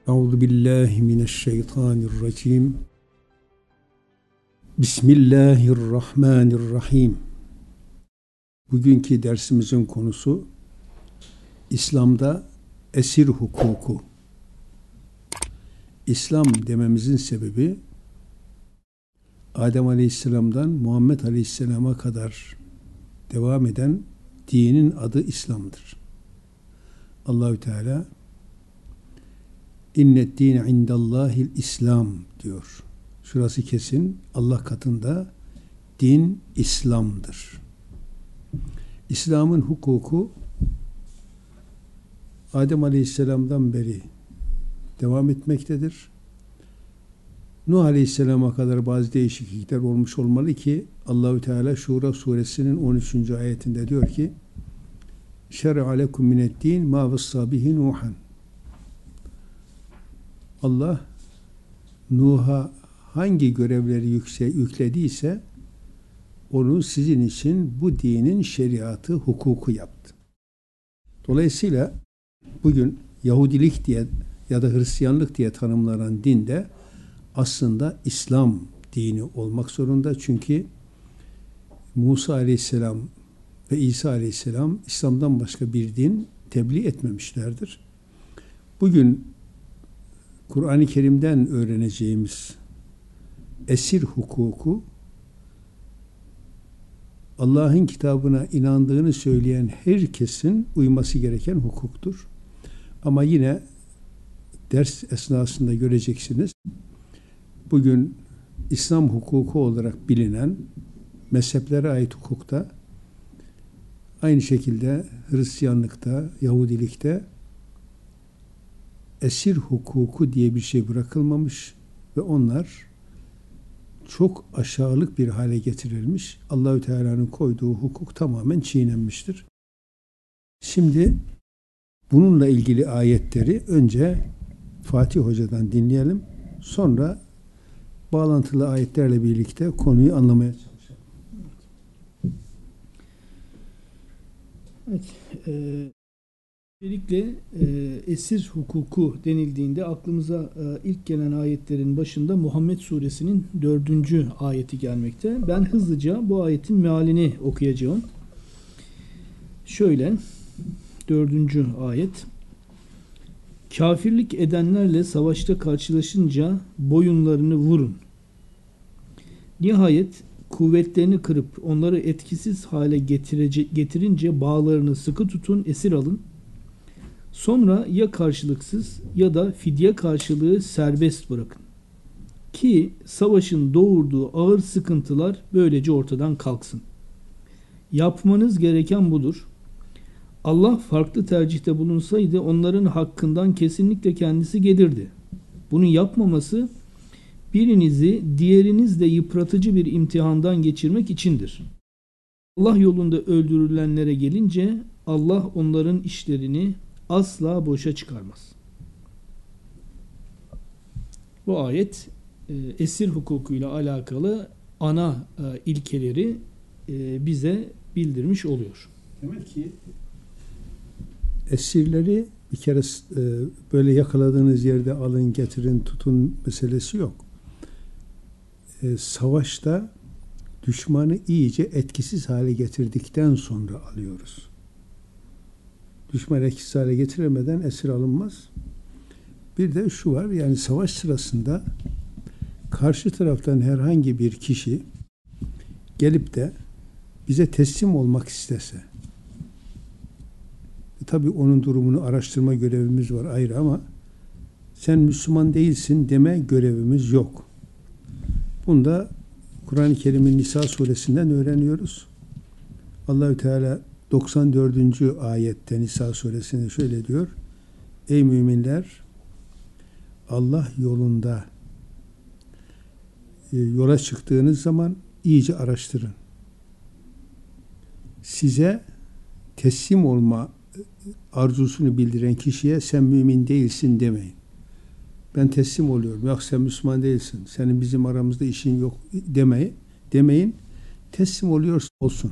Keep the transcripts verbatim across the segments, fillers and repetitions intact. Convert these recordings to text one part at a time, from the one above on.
Euzu billahi mineşşeytanirracim. Bismillahirrahmanirrahim. Bugünkü dersimizin konusu İslam'da esir hukuku. İslam dememizin sebebi Adem Aleyhisselam'dan Muhammed Aleyhisselam'a kadar devam eden dinin adı İslam'dır. Allahü Teala İnnet dîne indallâhil İslam diyor. Şurası kesin. Allah katında din İslam'dır. İslam'ın hukuku Adem Aleyhisselam'dan beri devam etmektedir. Nuh Aleyhisselam'a kadar bazı değişiklikler olmuş olmalı ki Allahü Teala Şura suresinin on üçüncü ayetinde diyor ki şer'a lekum mine'd-din ma vassa bihi Nuhan. Allah Nuh'a hangi görevleri yükse, yüklediyse onu sizin için bu dinin şeriatı, hukuku yaptı. Dolayısıyla bugün Yahudilik diye ya da Hristiyanlık diye tanımlanan din de aslında İslam dini olmak zorunda. Çünkü Musa Aleyhisselam ve İsa Aleyhisselam İslam'dan başka bir din tebliğ etmemişlerdir. Bugün Kur'an-ı Kerim'den öğreneceğimiz esir hukuku Allah'ın kitabına inandığını söyleyen herkesin uyması gereken hukuktur. Ama yine ders esnasında göreceksiniz. Bugün İslam hukuku olarak bilinen mezheplere ait hukukta aynı şekilde Hristiyanlıkta, Yahudilikte esir hukuku diye bir şey bırakılmamış ve onlar çok aşağılık bir hale getirilmiş. Allahü Teala'nın koyduğu hukuk tamamen çiğnenmiştir. Şimdi bununla ilgili ayetleri önce Fatih Hoca'dan dinleyelim. Sonra bağlantılı ayetlerle birlikte konuyu anlamaya çalışalım. Evet. E Öncelikle e, esir hukuku denildiğinde aklımıza e, ilk gelen ayetlerin başında Muhammed Suresinin dördüncü ayeti gelmekte. Ben hızlıca bu ayetin mealini okuyacağım. Şöyle, dördüncü ayet. Kafirlik edenlerle savaşta karşılaşınca boyunlarını vurun. Nihayet kuvvetlerini kırıp onları etkisiz hale getirince bağlarını sıkı tutun, esir alın. Sonra ya karşılıksız ya da fidye karşılığı serbest bırakın. Ki savaşın doğurduğu ağır sıkıntılar böylece ortadan kalksın. Yapmanız gereken budur. Allah farklı tercihte bulunsaydı onların hakkından kesinlikle kendisi gelirdi. Bunu yapmaması birinizi diğerinizle yıpratıcı bir imtihandan geçirmek içindir. Allah yolunda öldürülenlere gelince Allah onların işlerini asla boşa çıkarmaz. Bu ayet e, esir hukukuyla alakalı ana e, ilkeleri e, bize bildirmiş oluyor. Demek ki esirleri bir kere e, böyle yakaladığınız yerde alın, getirin, tutun meselesi yok. E, savaşta düşmanı iyice etkisiz hale getirdikten sonra alıyoruz. Düşman etkisiz hale getiremeden esir alınmaz. Bir de şu var, yani savaş sırasında karşı taraftan herhangi bir kişi gelip de bize teslim olmak istese, e tabii onun durumunu araştırma görevimiz var ayrı ama sen Müslüman değilsin deme görevimiz yok. Bunu da Kur'an-ı Kerim'in Nisa suresinden öğreniyoruz. Allahü Teala doksan dördüncü ayette Nisa suresinde şöyle diyor. Ey müminler, Allah yolunda e, yola çıktığınız zaman iyice araştırın. Size teslim olma arzusunu bildiren kişiye sen mümin değilsin demeyin. Ben teslim oluyorum. Yok sen Müslüman değilsin. Senin bizim aramızda işin yok demeyin. Demeyin. Teslim oluyorsa olsun.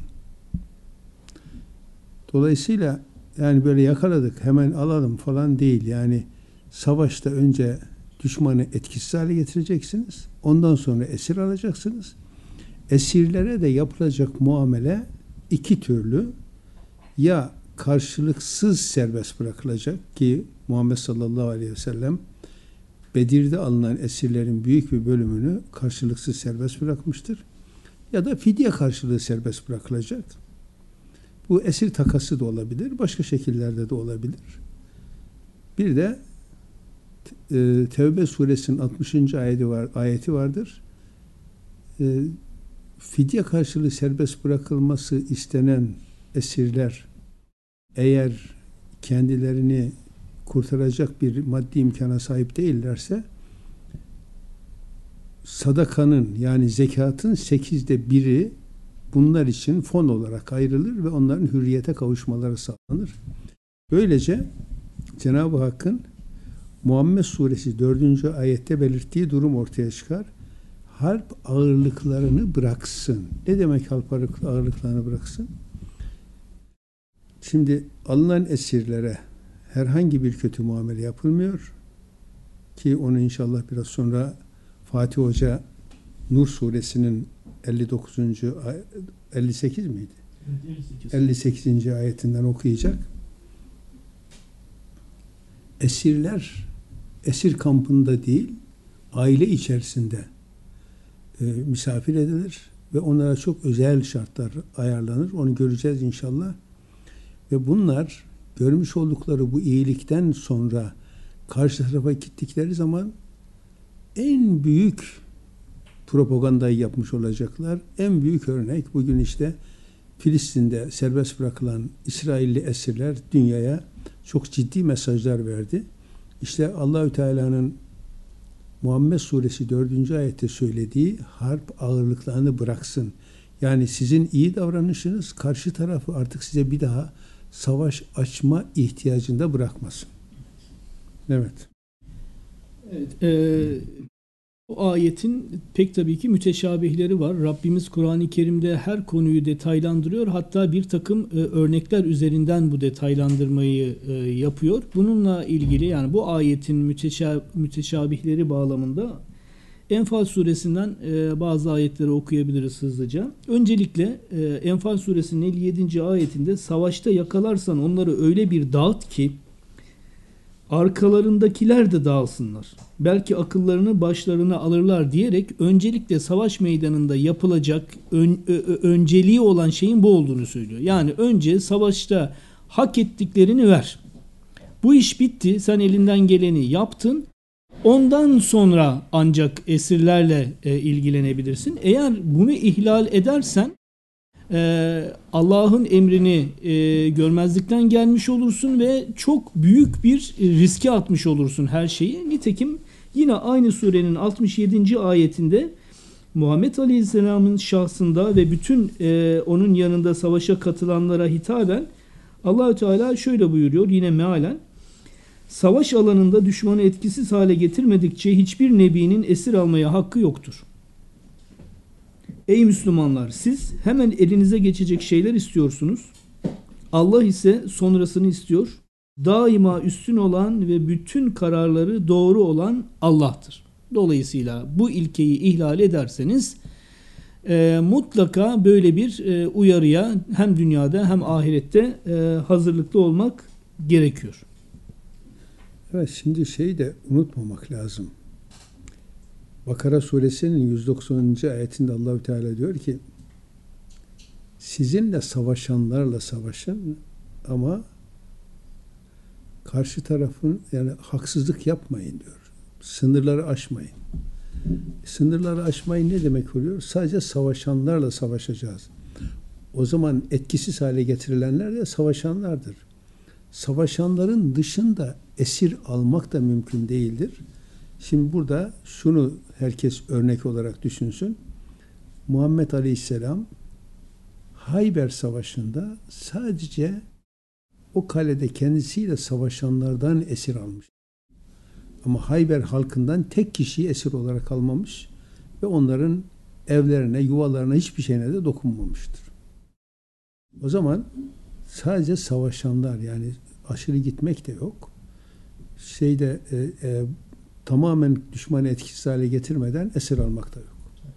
Dolayısıyla yani böyle yakaladık hemen alalım falan değil. Yani Savaşta önce düşmanı etkisiz hale getireceksiniz. Ondan sonra esir alacaksınız. Esirlere de yapılacak muamele iki türlü. Ya karşılıksız serbest bırakılacak ki Muhammed sallallahu aleyhi ve sellem Bedir'de alınan esirlerin büyük bir bölümünü karşılıksız serbest bırakmıştır. Ya da fidye karşılığı serbest bırakılacak. Bu esir takası da olabilir, başka şekillerde de olabilir. Bir de e, Tevbe suresinin altmışıncı ayeti var, ayeti vardır. E, fidye karşılığı serbest bırakılması istenen esirler eğer kendilerini kurtaracak bir maddi imkana sahip değillerse sadakanın yani zekatın sekizde biri bunlar için fon olarak ayrılır ve onların hürriyete kavuşmaları sağlanır. Böylece Cenab-ı Hakk'ın Muhammed Suresi dördüncü ayette belirttiği durum ortaya çıkar. Harp ağırlıklarını bıraksın. Ne demek harp ağırlıklarını bıraksın? Şimdi alınan esirlere herhangi bir kötü muamele yapılmıyor ki onu inşallah biraz sonra Fatih Hoca Nur Suresinin elli dokuzuncu elli sekiz miydi? elli sekiz. elli sekizinci ayetinden okuyacak. Esirler esir kampında değil, aile içerisinde e, misafir edilir ve onlara çok özel şartlar ayarlanır. Onu göreceğiz inşallah. Ve bunlar görmüş oldukları bu iyilikten sonra karşı tarafa gittikleri zaman en büyük propagandayı yapmış olacaklar. En büyük örnek bugün işte Filistin'de serbest bırakılan İsrailli esirler dünyaya çok ciddi mesajlar verdi. İşte Allahü Teala'nın Muhammed Suresi dördüncü ayette söylediği harp ağırlıklarını bıraksın. Yani sizin iyi davranışınız karşı tarafı artık size bir daha savaş açma ihtiyacında bırakmasın. Evet. Evet. E, bu ayetin pek tabii ki müteşabihleri var. Rabbimiz Kur'an-ı Kerim'de her konuyu detaylandırıyor. Hatta bir takım e, örnekler üzerinden bu detaylandırmayı e, yapıyor. Bununla ilgili yani bu ayetin müteşab müteşabihleri bağlamında Enfal suresinden e, bazı ayetleri okuyabiliriz hızlıca. Öncelikle e, Enfal suresinin elli yedinci ayetinde savaşta yakalarsan onları öyle bir dağıt ki arkalarındakiler de dağılsınlar. Belki akıllarını başlarına alırlar diyerek öncelikle savaş meydanında yapılacak ön, ö, önceliği olan şeyin bu olduğunu söylüyor. Yani önce savaşta hak ettiklerini ver. Bu iş bitti. Sen elinden geleni yaptın. Ondan sonra ancak esirlerle e, ilgilenebilirsin. Eğer bunu ihlal edersen e, Allah'ın emrini e, görmezlikten gelmiş olursun ve çok büyük bir riske atmış olursun her şeyi. Nitekim yine aynı surenin altmış yedinci ayetinde Muhammed Aleyhisselam'ın şahsında ve bütün e, onun yanında savaşa katılanlara hitaben Allahü Teala şöyle buyuruyor yine mealen: savaş alanında düşmanı etkisiz hale getirmedikçe hiçbir nebinin esir almaya hakkı yoktur. Ey Müslümanlar, siz hemen elinize geçecek şeyler istiyorsunuz. Allah ise sonrasını istiyor. Daima üstün olan ve bütün kararları doğru olan Allah'tır. Dolayısıyla bu ilkeyi ihlal ederseniz e, mutlaka böyle bir e, uyarıya hem dünyada hem ahirette e, hazırlıklı olmak gerekiyor. Evet, şimdi şeyi de unutmamak lazım. Bakara suresinin yüz doksanıncı ayetinde Allahü Teala diyor ki sizinle savaşanlarla savaşın ama karşı tarafın yani haksızlık yapmayın diyor. Sınırları aşmayın. Sınırları aşmayın ne demek oluyor? Sadece savaşanlarla savaşacağız. O zaman etkisiz hale getirilenler de savaşanlardır. Savaşanların dışında esir almak da mümkün değildir. Şimdi burada şunu herkes örnek olarak düşünsün. Muhammed Aleyhisselam Hayber Savaşı'nda sadece o kalede kendisiyle savaşanlardan esir almış. Ama Hayber halkından tek kişiyi esir olarak almamış ve onların evlerine, yuvalarına hiçbir şeyine de dokunmamıştır. O zaman sadece savaşanlar yani aşırı gitmek de yok. şeyde e, e, tamamen düşmanı etkisiz hale getirmeden esir almak da yok.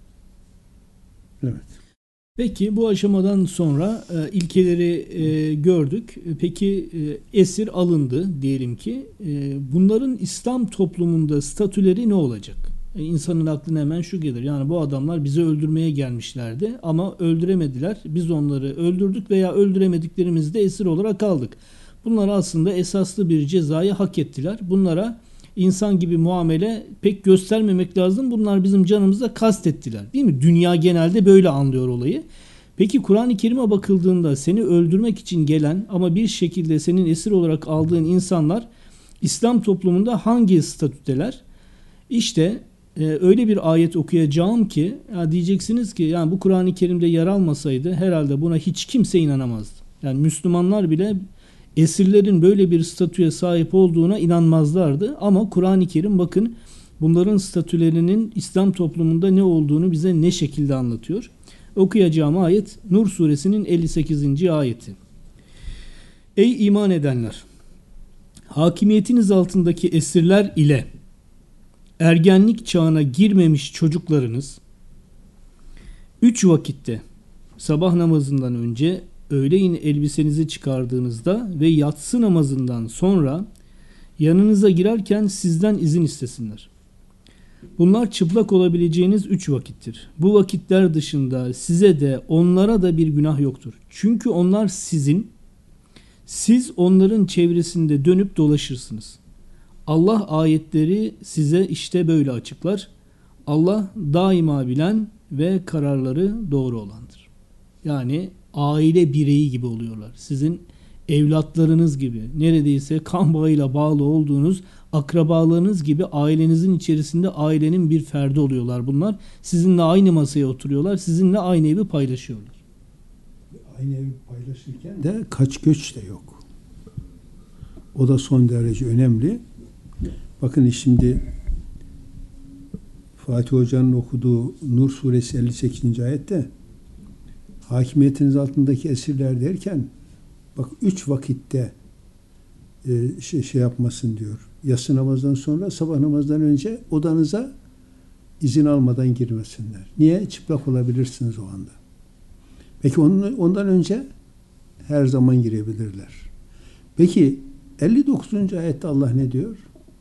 Evet. Peki bu aşamadan sonra e, ilkeleri e, gördük. Peki e, esir alındı diyelim ki. E, bunların İslam toplumunda statüleri ne olacak? E, insanın aklına hemen şu gelir. Yani bu adamlar bizi öldürmeye gelmişlerdi ama öldüremediler. Biz onları öldürdük veya öldüremediklerimizi de esir olarak aldık. Bunlar aslında esaslı bir cezayı hak ettiler. Bunlara insan gibi muamele pek göstermemek lazım. Bunlar bizim canımıza kastettiler. Değil mi? Dünya genelde böyle anlıyor olayı. Peki Kur'an-ı Kerim'e bakıldığında seni öldürmek için gelen ama bir şekilde senin esir olarak aldığın insanlar İslam toplumunda hangi statüdeler? İşte e, öyle bir ayet okuyacağım ki ya diyeceksiniz ki yani bu Kur'an-ı Kerim'de yer almasaydı herhalde buna hiç kimse inanamazdı. Yani Müslümanlar bile esirlerin böyle bir statüye sahip olduğuna inanmazlardı. Ama Kur'an-ı Kerim bakın bunların statülerinin İslam toplumunda ne olduğunu bize ne şekilde anlatıyor. Okuyacağım ayet Nur suresinin elli sekizinci ayeti. Ey iman edenler! Hakimiyetiniz altındaki esirler ile ergenlik çağına girmemiş çocuklarınız üç vakitte sabah namazından önce öğleyin elbisenizi çıkardığınızda ve yatsı namazından sonra yanınıza girerken sizden izin istesinler. Bunlar çıplak olabileceğiniz üç vakittir. Bu vakitler dışında size de onlara da bir günah yoktur. Çünkü onlar sizin, siz onların çevresinde dönüp dolaşırsınız. Allah ayetleri size işte böyle açıklar. Allah daima bilen ve kararları doğru olandır. Yani aile bireyi gibi oluyorlar. Sizin evlatlarınız gibi, neredeyse kan bağıyla bağlı olduğunuz akrabalarınız gibi ailenizin içerisinde ailenin bir ferdi oluyorlar bunlar. Sizinle aynı masaya oturuyorlar, sizinle aynı evi paylaşıyorlar. Aynı evi paylaşırken de kaç göç de yok. O da son derece önemli. Bakın şimdi Fatih Hoca'nın okuduğu Nur suresi elli sekizinci ayette hakimiyetiniz altındaki esirler derken bak üç vakitte e, şey, şey yapmasın diyor. Yatsı namazdan sonra sabah namazdan önce odanıza izin almadan girmesinler. Niye? Çıplak olabilirsiniz o anda. Peki onun, ondan önce her zaman girebilirler. Peki elli dokuzuncu ayette Allah ne diyor?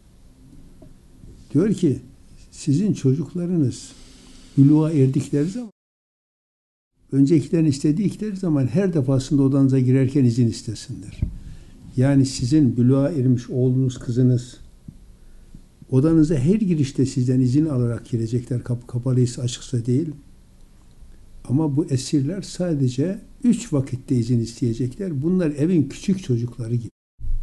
Diyor ki sizin çocuklarınız buluğa erdikleri zaman öncekilerin istedikleri zaman her defasında odanıza girerken izin istesinler. Yani sizin buluğa ermiş oğlunuz, kızınız odanıza her girişte sizden izin alarak girecekler. Kapı kapalıysa, açıksa değil. Ama bu esirler sadece üç vakitte izin isteyecekler. Bunlar evin küçük çocukları gibi.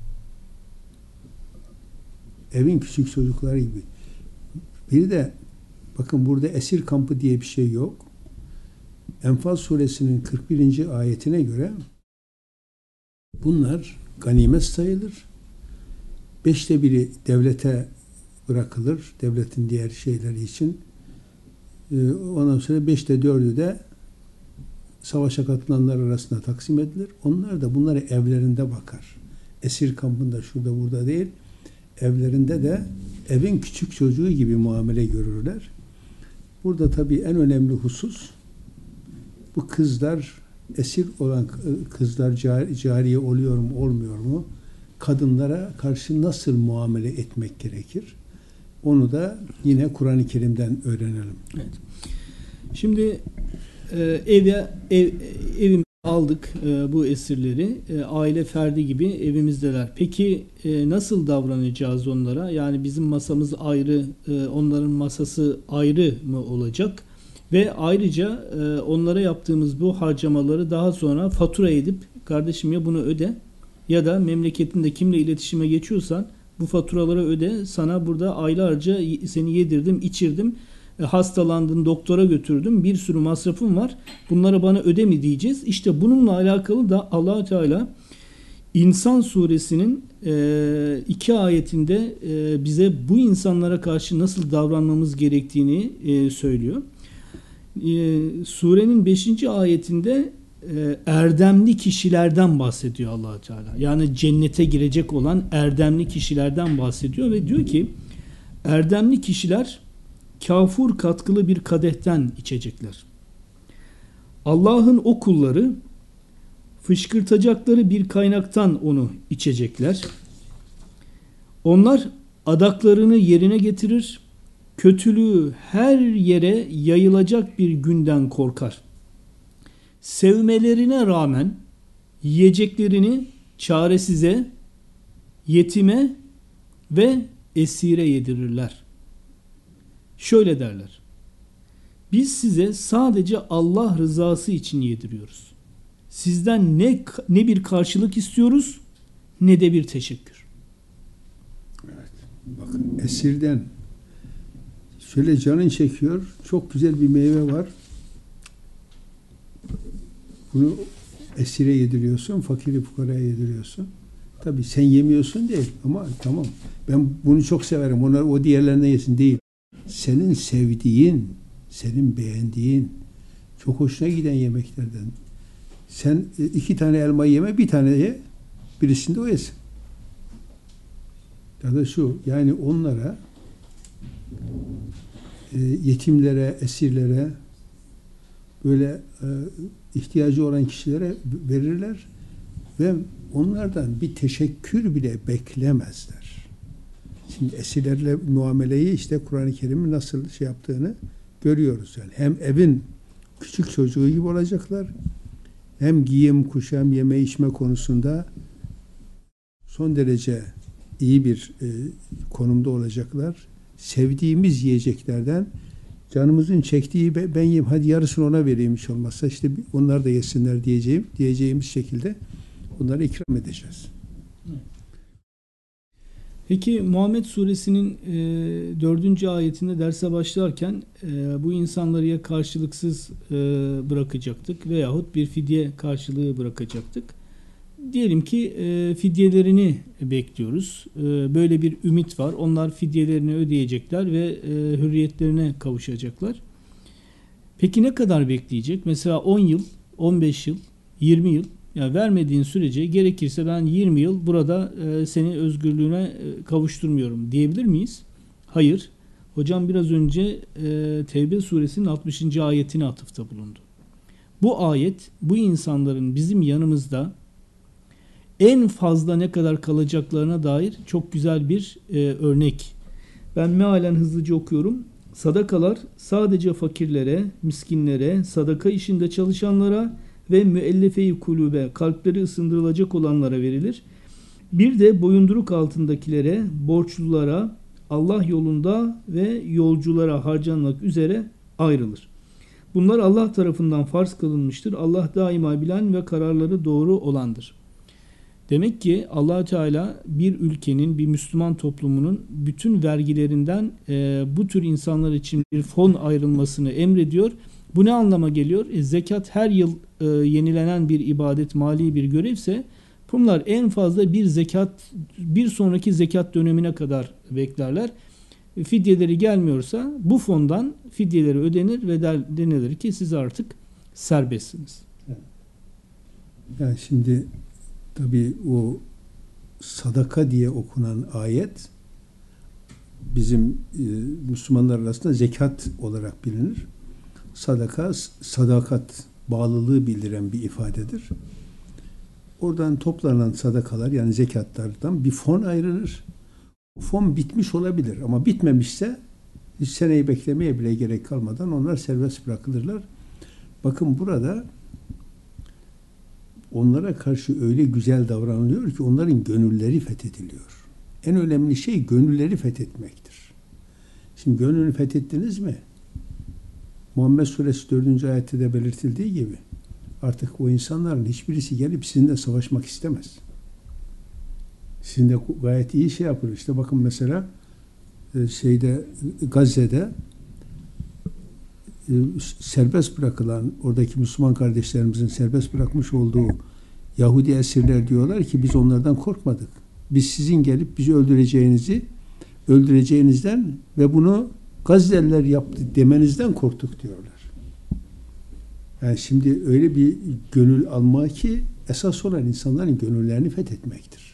Evin küçük çocukları gibi. Bir de bakın burada esir kampı diye bir şey yok. Enfal suresinin kırk birinci ayetine göre bunlar ganimet sayılır. Beşte biri devlete bırakılır. Devletin diğer şeyleri için. Ondan sonra beşte dördü de savaşa katılanlar arasında taksim edilir. Onlar da bunları evlerinde bakar. Esir kampında şurada burada değil. Evlerinde de evin küçük çocuğu gibi muamele görürler. Burada tabii en önemli husus bu kızlar, esir olan kızlar cariye oluyor mu, olmuyor mu? Kadınlara karşı nasıl muamele etmek gerekir? Onu da yine Kur'an-ı Kerim'den öğrenelim. Evet. Şimdi e, eve ev, evimize aldık e, bu esirleri. E, aile ferdi gibi evimizdeler. Peki e, nasıl davranacağız onlara? Yani bizim masamız ayrı, e, onların masası ayrı mı olacak? Ve ayrıca e, onlara yaptığımız bu harcamaları daha sonra fatura edip kardeşim ya bunu öde ya da memleketinde kimle iletişime geçiyorsan bu faturaları öde. Sana burada aylarca seni yedirdim, içirdim, e, hastalandın, doktora götürdüm, bir sürü masrafım var. Bunları bana öde mi diyeceğiz? İşte bununla alakalı da Allah-u Teala İnsan suresinin e, iki ayetinde e, bize bu insanlara karşı nasıl davranmamız gerektiğini e, söylüyor. Ee, surenin beşinci ayetinde e, erdemli kişilerden bahsediyor Allah Teala. Yani cennete girecek olan erdemli kişilerden bahsediyor ve diyor ki erdemli kişiler kafur katkılı bir kadehten içecekler. Allah'ın o kulları fışkırtacakları bir kaynaktan onu içecekler. Onlar adaklarını yerine getirir, kötülüğü her yere yayılacak bir günden korkar. Sevmelerine rağmen yiyeceklerini çaresize, yetime ve esire yedirirler. Şöyle derler: biz size sadece Allah rızası için yediriyoruz. Sizden ne ne bir karşılık istiyoruz ne de bir teşekkür. Evet. Bakın esirden şöyle canın çekiyor. Çok güzel bir meyve var. Bunu esire yediriyorsun, fakiri fukaraya yediriyorsun. Tabii sen yemiyorsun değil ama tamam. Ben bunu çok severim. Onlar o diğerlerine yesin değil. Senin sevdiğin, senin beğendiğin, çok hoşuna giden yemeklerden. Sen iki tane elma yeme, bir tane ye, birisinde o yesin. Ya da şu, yani onlara, e, yetimlere, esirlere, böyle e, ihtiyacı olan kişilere verirler ve onlardan bir teşekkür bile beklemezler. Şimdi esirlerle muameleyi işte Kur'an-ı Kerim'in nasıl şey yaptığını görüyoruz. Yani hem evin küçük çocuğu gibi olacaklar, hem giyim, kuşam, yeme içme konusunda son derece iyi bir e, konumda olacaklar. Sevdiğimiz yiyeceklerden canımızın çektiği ben yiyeyim, hadi yarısını ona vereyim hiç olmazsa, işte onlar da yesinler diyeceğim diyeceğimiz şekilde onlara ikram edeceğiz. Peki Muhammed Suresinin e, dördüncü ayetinde derse başlarken e, bu insanları ya karşılıksız e, bırakacaktık veyahut bir fidye karşılığı bırakacaktık. Diyelim ki e, fidyelerini bekliyoruz. E, böyle bir ümit var. Onlar fidyelerini ödeyecekler ve e, hürriyetlerine kavuşacaklar. Peki ne kadar bekleyecek? Mesela on yıl, on beş yıl, yirmi yıl. Ya vermediğin sürece gerekirse ben yirmi yıl burada e, seni özgürlüğüne e, kavuşturmuyorum diyebilir miyiz? Hayır. Hocam biraz önce e, Tevbe suresinin altmışıncı ayetine atıfta bulundu. Bu ayet bu insanların bizim yanımızda en fazla ne kadar kalacaklarına dair çok güzel bir e, örnek. Ben mealen hızlıca okuyorum. Sadakalar sadece fakirlere, miskinlere, sadaka işinde çalışanlara ve müellefe-i kulübe, kalpleri ısındırılacak olanlara verilir. Bir de boyunduruk altındakilere, borçlulara, Allah yolunda ve yolculara harcanmak üzere ayrılır. Bunlar Allah tarafından farz kılınmıştır. Allah daima bilen ve kararları doğru olandır. Demek ki Allah Teala bir ülkenin, bir Müslüman toplumunun bütün vergilerinden e, bu tür insanlar için bir fon ayrılmasını emrediyor. Bu ne anlama geliyor? E, zekat her yıl e, yenilenen bir ibadet, mali bir görevse bunlar en fazla bir zekat, bir sonraki zekat dönemine kadar beklerler. E, fidyeleri gelmiyorsa bu fondan fidyeleri ödenir ve denilir ki siz artık serbestsiniz. Yani şimdi tabii o sadaka diye okunan ayet bizim e, Müslümanlar arasında zekat olarak bilinir. Sadaka, sadakat, bağlılığı bildiren bir ifadedir. Oradan toplanan sadakalar, yani zekatlardan bir fon ayrılır. O fon bitmiş olabilir ama bitmemişse hiç seneyi beklemeye bile gerek kalmadan onlar serbest bırakılırlar. Bakın burada onlara karşı öyle güzel davranılıyor ki onların gönülleri fethediliyor. En önemli şey gönülleri fethetmektir. Şimdi gönlünü fethettiniz mi? Muhammed Suresi dördüncü ayette de belirtildiği gibi artık o insanların hiçbirisi gelip sizinle savaşmak istemez. Sizinle gayet iyi şey yapıyor. İşte bakın mesela şeyde Gazze'de serbest bırakılan, oradaki Müslüman kardeşlerimizin serbest bırakmış olduğu Yahudi esirler diyorlar ki biz onlardan korkmadık. Biz sizin gelip bizi öldüreceğinizi, öldüreceğinizden ve bunu Gazze'liler yaptı demenizden korktuk diyorlar. Yani şimdi öyle bir gönül alma ki esas olan insanların gönüllerini fethetmektir.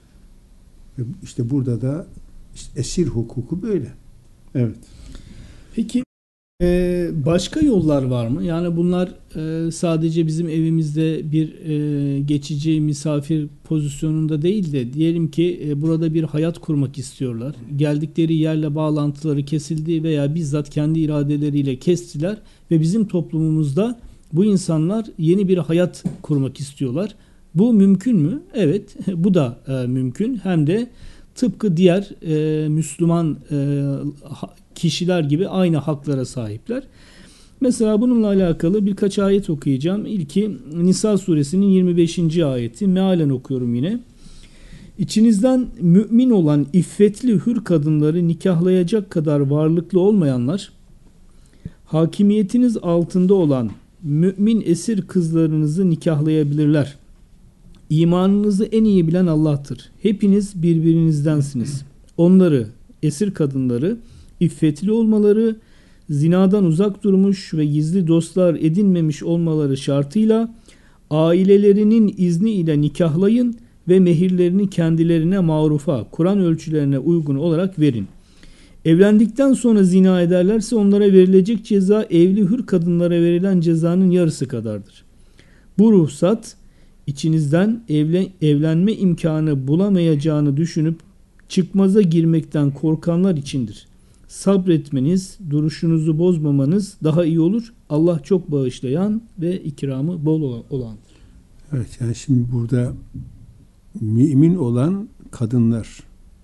Ve işte burada da işte esir hukuku böyle. Evet. Peki e, başka yollar var mı? Yani bunlar e, sadece bizim evimizde bir e, geçici misafir pozisyonunda değil de diyelim ki e, burada bir hayat kurmak istiyorlar. Geldikleri yerle bağlantıları kesildi veya bizzat kendi iradeleriyle kestiler ve bizim toplumumuzda bu insanlar yeni bir hayat kurmak istiyorlar. Bu mümkün mü? Evet, bu da e, mümkün. Hem de tıpkı diğer e, Müslüman e, kişiler gibi aynı haklara sahipler. Mesela bununla alakalı birkaç ayet okuyacağım. İlki Nisa suresinin yirmi beşinci ayeti. Mealen okuyorum yine. İçinizden mümin olan iffetli hür kadınları nikahlayacak kadar varlıklı olmayanlar, hakimiyetiniz altında olan mümin esir kızlarınızı nikahlayabilirler. İmanınızı en iyi bilen Allah'tır. Hepiniz birbirinizdensiniz. Onları, esir kadınları, iffetli olmaları, zinadan uzak durmuş ve gizli dostlar edinmemiş olmaları şartıyla ailelerinin izni ile nikahlayın ve mehirlerini kendilerine marufa, Kur'an ölçülerine uygun olarak verin. Evlendikten sonra zina ederlerse onlara verilecek ceza evli hür kadınlara verilen cezanın yarısı kadardır. Bu ruhsat içinizden evlen, evlenme imkanı bulamayacağını düşünüp çıkmaza girmekten korkanlar içindir. Sabretmeniz, duruşunuzu bozmamanız daha iyi olur. Allah çok bağışlayan ve ikramı bol olandır. Evet, yani şimdi burada mümin olan kadınlar,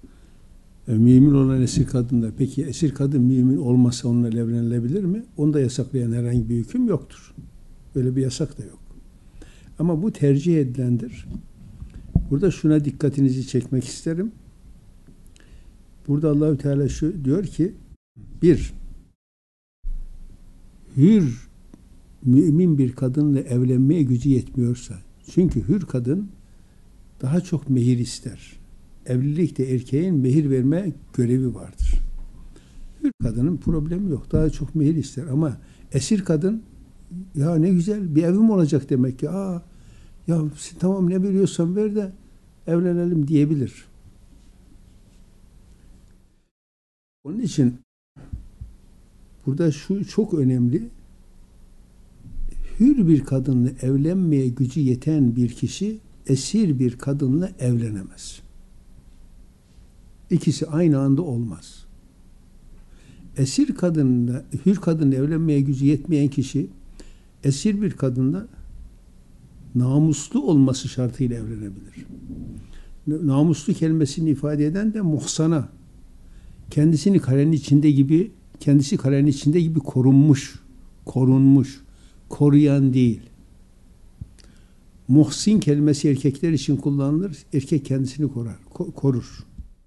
mümin olan esir kadınlar. Peki esir kadın mümin olmasa onunla evlenilebilir mi? Onu da yasaklayan herhangi bir hüküm yoktur. Böyle bir yasak da yok. Ama bu tercih edilendir. Burada şuna dikkatinizi çekmek isterim. Burada Allahü Teala şu diyor ki, bir, hür mümin bir kadınla evlenmeye gücü yetmiyorsa, çünkü hür kadın daha çok mehir ister. Evlilikte erkeğin mehir verme görevi vardır. Hür kadının problemi yok. Daha çok mehir ister. Ama esir kadın, ya ne güzel bir evim olacak demek ki. Aa, ya tamam ne veriyorsan ver de evlenelim diyebilir. Onun için burada şu çok önemli. Hür bir kadınla evlenmeye gücü yeten bir kişi esir bir kadınla evlenemez. İkisi aynı anda olmaz. Esir kadınla, hür kadınla evlenmeye gücü yetmeyen kişi esir bir kadınla namuslu olması şartıyla evlenebilir. Namuslu kelimesini ifade eden de muhsana. Kendisini kalenin içinde gibi, kendisi kalenin içinde gibi korunmuş, korunmuş, koruyan değil. Muhsin kelimesi erkekler için kullanılır. Erkek kendisini korar, korur.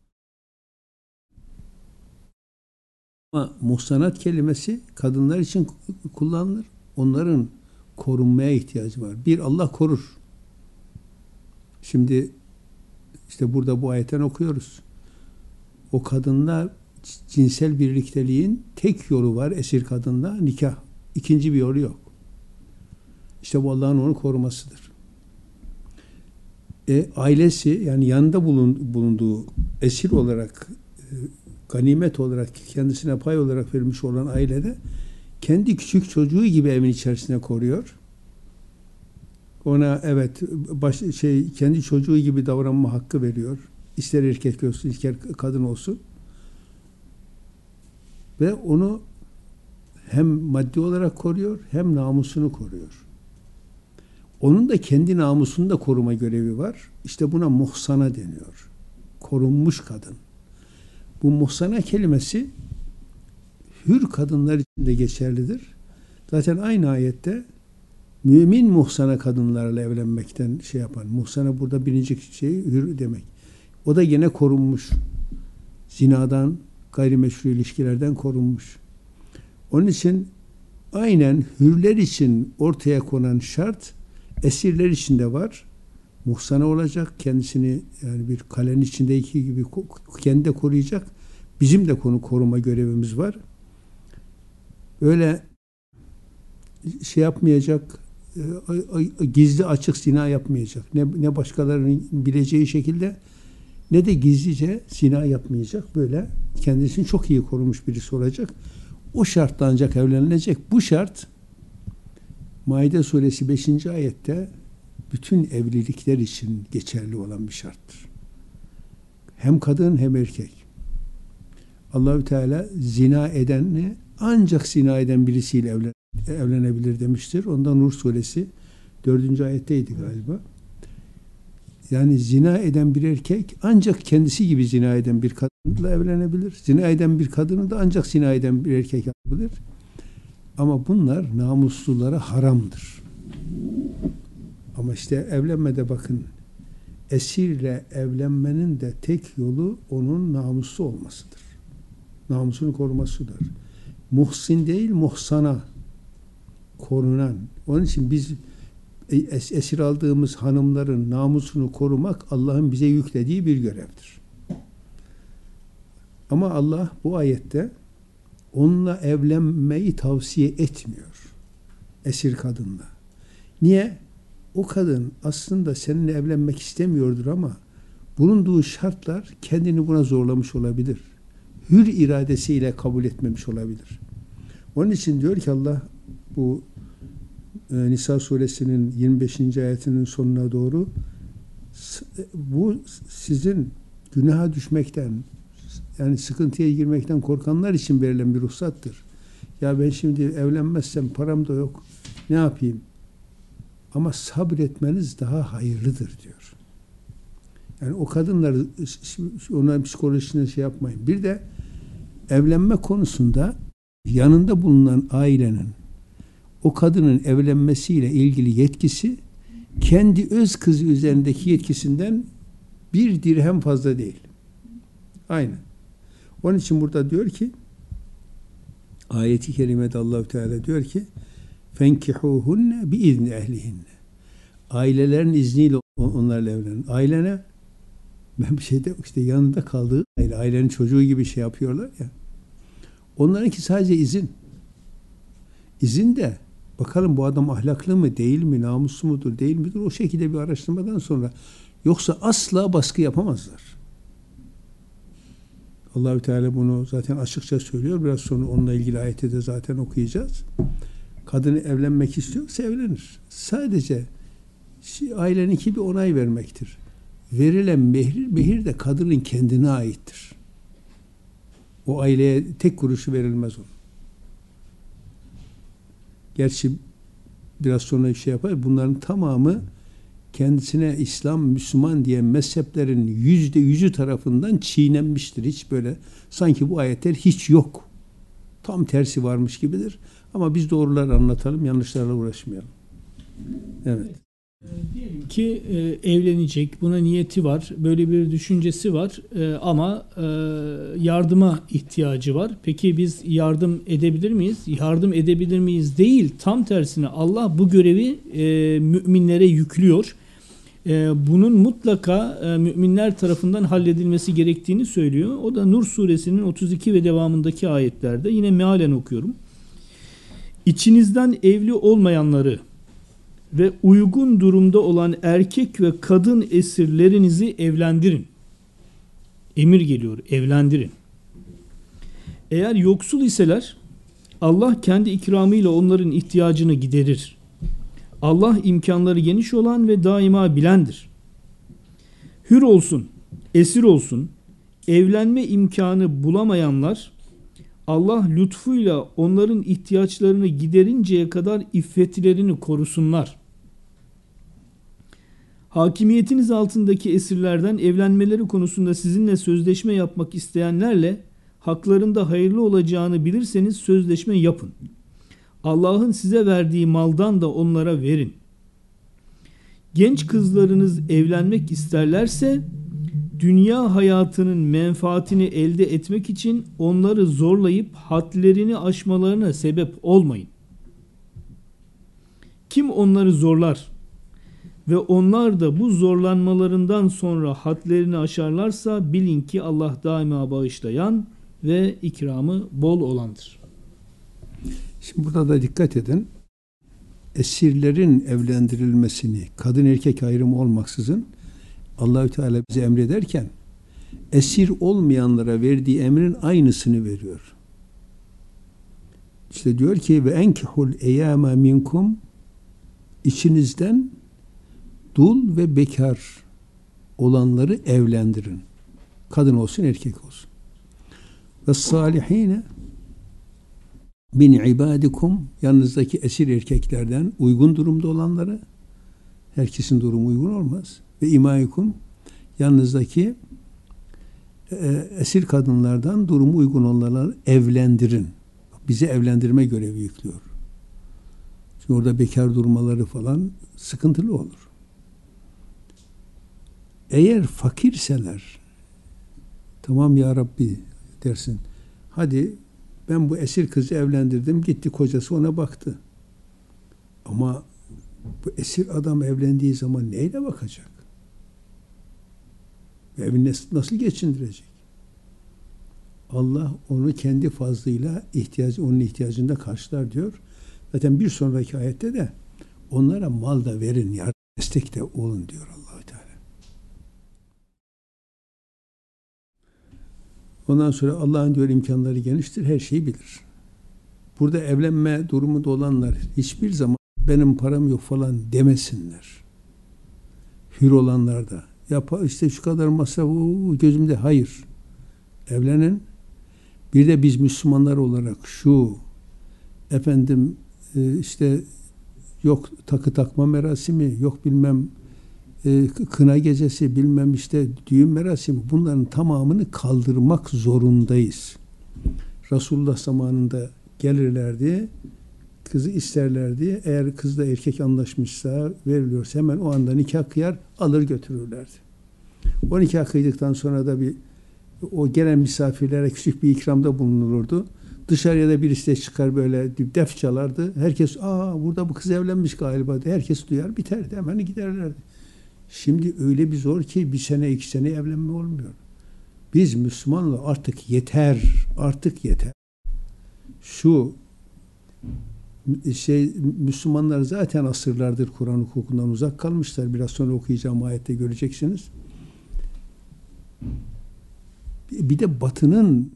Ama muhsanat kelimesi kadınlar için kullanılır. Onların korunmaya ihtiyacı var. Bir, Allah korur. Şimdi işte burada bu ayetten okuyoruz. O kadınla cinsel birlikteliğin tek yolu var esir kadınla nikah. İkinci bir yolu yok. İşte bu Allah'ın onu korumasıdır. E, ailesi yani yanında bulun, bulunduğu esir olarak e, ganimet olarak kendisine pay olarak verilmiş olan ailede kendi küçük çocuğu gibi evin içerisine koruyor. Ona evet baş, şey kendi çocuğu gibi davranma hakkı veriyor. İster erkek olsun, ister kadın olsun. Ve onu hem maddi olarak koruyor, hem namusunu koruyor. Onun da kendi namusunu da koruma görevi var. İşte buna muhsana deniyor. Korunmuş kadın. Bu muhsana kelimesi hür kadınlar için de geçerlidir. Zaten aynı ayette mümin muhsana kadınlarla evlenmekten şey yapan, muhsana burada birinci şey hür demek. O da yine korunmuş. Zinadan, gayrimeşru ilişkilerden korunmuş. Onun için aynen hürler için ortaya konan şart esirler için de var. Muhsana olacak. Kendisini yani bir kalenin içindeki gibi kendi de koruyacak. Bizim de konu koruma görevimiz var. Öyle şey yapmayacak, e, gizli açık zina yapmayacak. Ne, ne başkalarının bileceği şekilde ne de gizlice zina yapmayacak. Böyle kendisini çok iyi korumuş birisi olacak. O şartla ancak evlenilecek. Bu şart Maide suresi beşinci ayette bütün evlilikler için geçerli olan bir şarttır. Hem kadın hem erkek. Allahü Teala zina edenle ancak zina eden birisiyle evlen, evlenebilir demiştir. Ondan Nur suresi dördüncü ayetteydi galiba. Yani zina eden bir erkek ancak kendisi gibi zina eden bir kadınla evlenebilir. Zina eden bir kadını da ancak zina eden bir erkek yapabilir. Ama bunlar namuslulara haramdır. Ama işte evlenmede bakın, esirle evlenmenin de tek yolu onun namuslu olmasıdır. Namusunu korumasıdır. Muhsin değil, muhsana korunan. Onun için biz esir aldığımız hanımların namusunu korumak Allah'ın bize yüklediği bir görevdir. Ama Allah bu ayette onunla evlenmeyi tavsiye etmiyor. Esir kadınla. Niye? O kadın aslında seninle evlenmek istemiyordur ama bulunduğu şartlar kendini buna zorlamış olabilir. Hür iradesiyle kabul etmemiş olabilir. Onun için diyor ki Allah bu e, Nisa suresinin yirmi beşinci ayetinin sonuna doğru bu sizin günaha düşmekten, yani sıkıntıya girmekten korkanlar için verilen bir ruhsattır. Ya ben şimdi evlenmezsem param da yok, ne yapayım? Ama sabretmeniz daha hayırlıdır diyor. Yani o kadınlar, onların psikolojisine şey yapmayın. Bir de evlenme konusunda yanında bulunan ailenin o kadının evlenmesiyle ilgili yetkisi kendi öz kızı üzerindeki yetkisinden bir dirhem fazla değil. Aynen. Onun için burada diyor ki, ayeti kerimede Allah-u Teala diyor ki فَنْكِحُوهُنَّ بِاِذْنِ اَهْلِهِنَّ ailelerin izniyle onlarla evlenin. Ailene ben bir şeyde işte yanında kaldığı aile, ailenin çocuğu gibi şey yapıyorlar ya. Onlarınki sadece izin. İzin de bakalım bu adam ahlaklı mı, değil mi, namuslu mudur, değil midir? O şekilde bir araştırmadan sonra. Yoksa asla baskı yapamazlar. Allahü Teala bunu zaten açıkça söylüyor. Biraz sonra onunla ilgili ayeti de zaten okuyacağız. Kadını evlenmek istiyorsa evlenir. Sadece aileninki bir onay vermektir. Verilen mehir, mehir de kadının kendine aittir. O aileye tek kuruşu verilmez onun. Gerçi biraz sonra bir şey yapar. Bunların tamamı kendisine İslam, Müslüman diye mezheplerin yüzde yüzü tarafından çiğnenmiştir. Hiç böyle sanki bu ayetler hiç yok. Tam tersi varmış gibidir. Ama biz doğruları anlatalım, yanlışlarla uğraşmayalım. Evet. Diyelim ki e, evlenecek, buna niyeti var, böyle bir düşüncesi var e, ama e, yardıma ihtiyacı var. Peki biz yardım edebilir miyiz? Yardım edebilir miyiz değil, tam tersine Allah bu görevi e, müminlere yüklüyor. E, bunun mutlaka e, müminler tarafından halledilmesi gerektiğini söylüyor. O da Nur suresinin otuz iki ve devamındaki ayetlerde. Yine mealen okuyorum. İçinizden evli olmayanları ve uygun durumda olan erkek ve kadın esirlerinizi evlendirin. Emir geliyor, evlendirin. Eğer yoksul iseler Allah kendi ikramıyla onların ihtiyacını giderir. Allah imkanları geniş olan ve daima bilendir. Hür olsun, esir olsun, evlenme imkanı bulamayanlar Allah lütfuyla onların ihtiyaçlarını giderinceye kadar iffetlerini korusunlar. Hakimiyetiniz altındaki esirlerden evlenmeleri konusunda sizinle sözleşme yapmak isteyenlerle haklarında hayırlı olacağını bilirseniz sözleşme yapın. Allah'ın size verdiği maldan da onlara verin. Genç kızlarınız evlenmek isterlerse dünya hayatının menfaatini elde etmek için onları zorlayıp hadlerini aşmalarına sebep olmayın. Kim onları zorlar ve onlar da bu zorlanmalarından sonra hadlerini aşarlarsa bilin ki Allah daima bağışlayan ve ikramı bol olandır. Şimdi burada da dikkat edin. esirlerin evlendirilmesini kadın erkek ayrımı olmaksızın Allahü Teala bize emrederken esir olmayanlara verdiği emrin aynısını veriyor. İşte diyor ki ve enkihul eyyâme minkum, içinizden dul ve bekar olanları evlendirin. Kadın olsun erkek olsun. Ve salihine min ibadikum, yanınızdaki esir erkeklerden uygun durumda olanları, herkesin durumu uygun olmaz. Ve imaikum, yanınızdaki e, esir kadınlardan durumu uygun olanları evlendirin. Bize evlendirme görevi yüklüyor. Çünkü orada bekar durmaları falan sıkıntılı olur. Eğer fakirseler, tamam ya Rabbi dersin, hadi ben bu esir kızı evlendirdim, gitti kocası ona baktı. Ama bu esir adam evlendiği zaman neyle bakacak? Evini nasıl geçindirecek? Allah onu kendi fazlıyla ihtiyacı, onun ihtiyacını da karşılar diyor. Zaten bir sonraki ayette de onlara mal da verin, yardım destek de olun diyor Allah-u Teala. Ondan sonra Allah'ın diyor imkanları geniştir, her şeyi bilir. Burada evlenme durumunda olanlar hiçbir zaman benim param yok falan demesinler. Hür olanlar da ya işte şu kadar masraf gözümde, hayır. Evlenin. Bir de biz Müslümanlar olarak şu efendim işte yok takı takma merasimi, yok bilmem kına gecesi, bilmem işte düğün merasimi, bunların tamamını kaldırmak zorundayız. Resulullah zamanında gelirlerdi, kızı isterlerdi. Eğer kızla erkek anlaşmışsa, veriliyorsa hemen o anda nikah kıyar, alır götürürlerdi. O nikah kıydıktan sonra da bir o gelen misafirlere küçük bir ikramda bulunulurdu. Dışarıya da birisi de çıkar böyle def çalardı. Herkes aa burada bu kız evlenmiş galiba diye herkes duyar, biterdi. Hemen giderlerdi. Şimdi öyle bir zor ki bir sene iki sene evlenme olmuyor. Biz Müslümanlar artık yeter, artık yeter. Şu şey Müslümanlar zaten asırlardır Kur'an hukukundan uzak kalmışlar. Biraz sonra okuyacağım ayette göreceksiniz. Bir de Batı'nın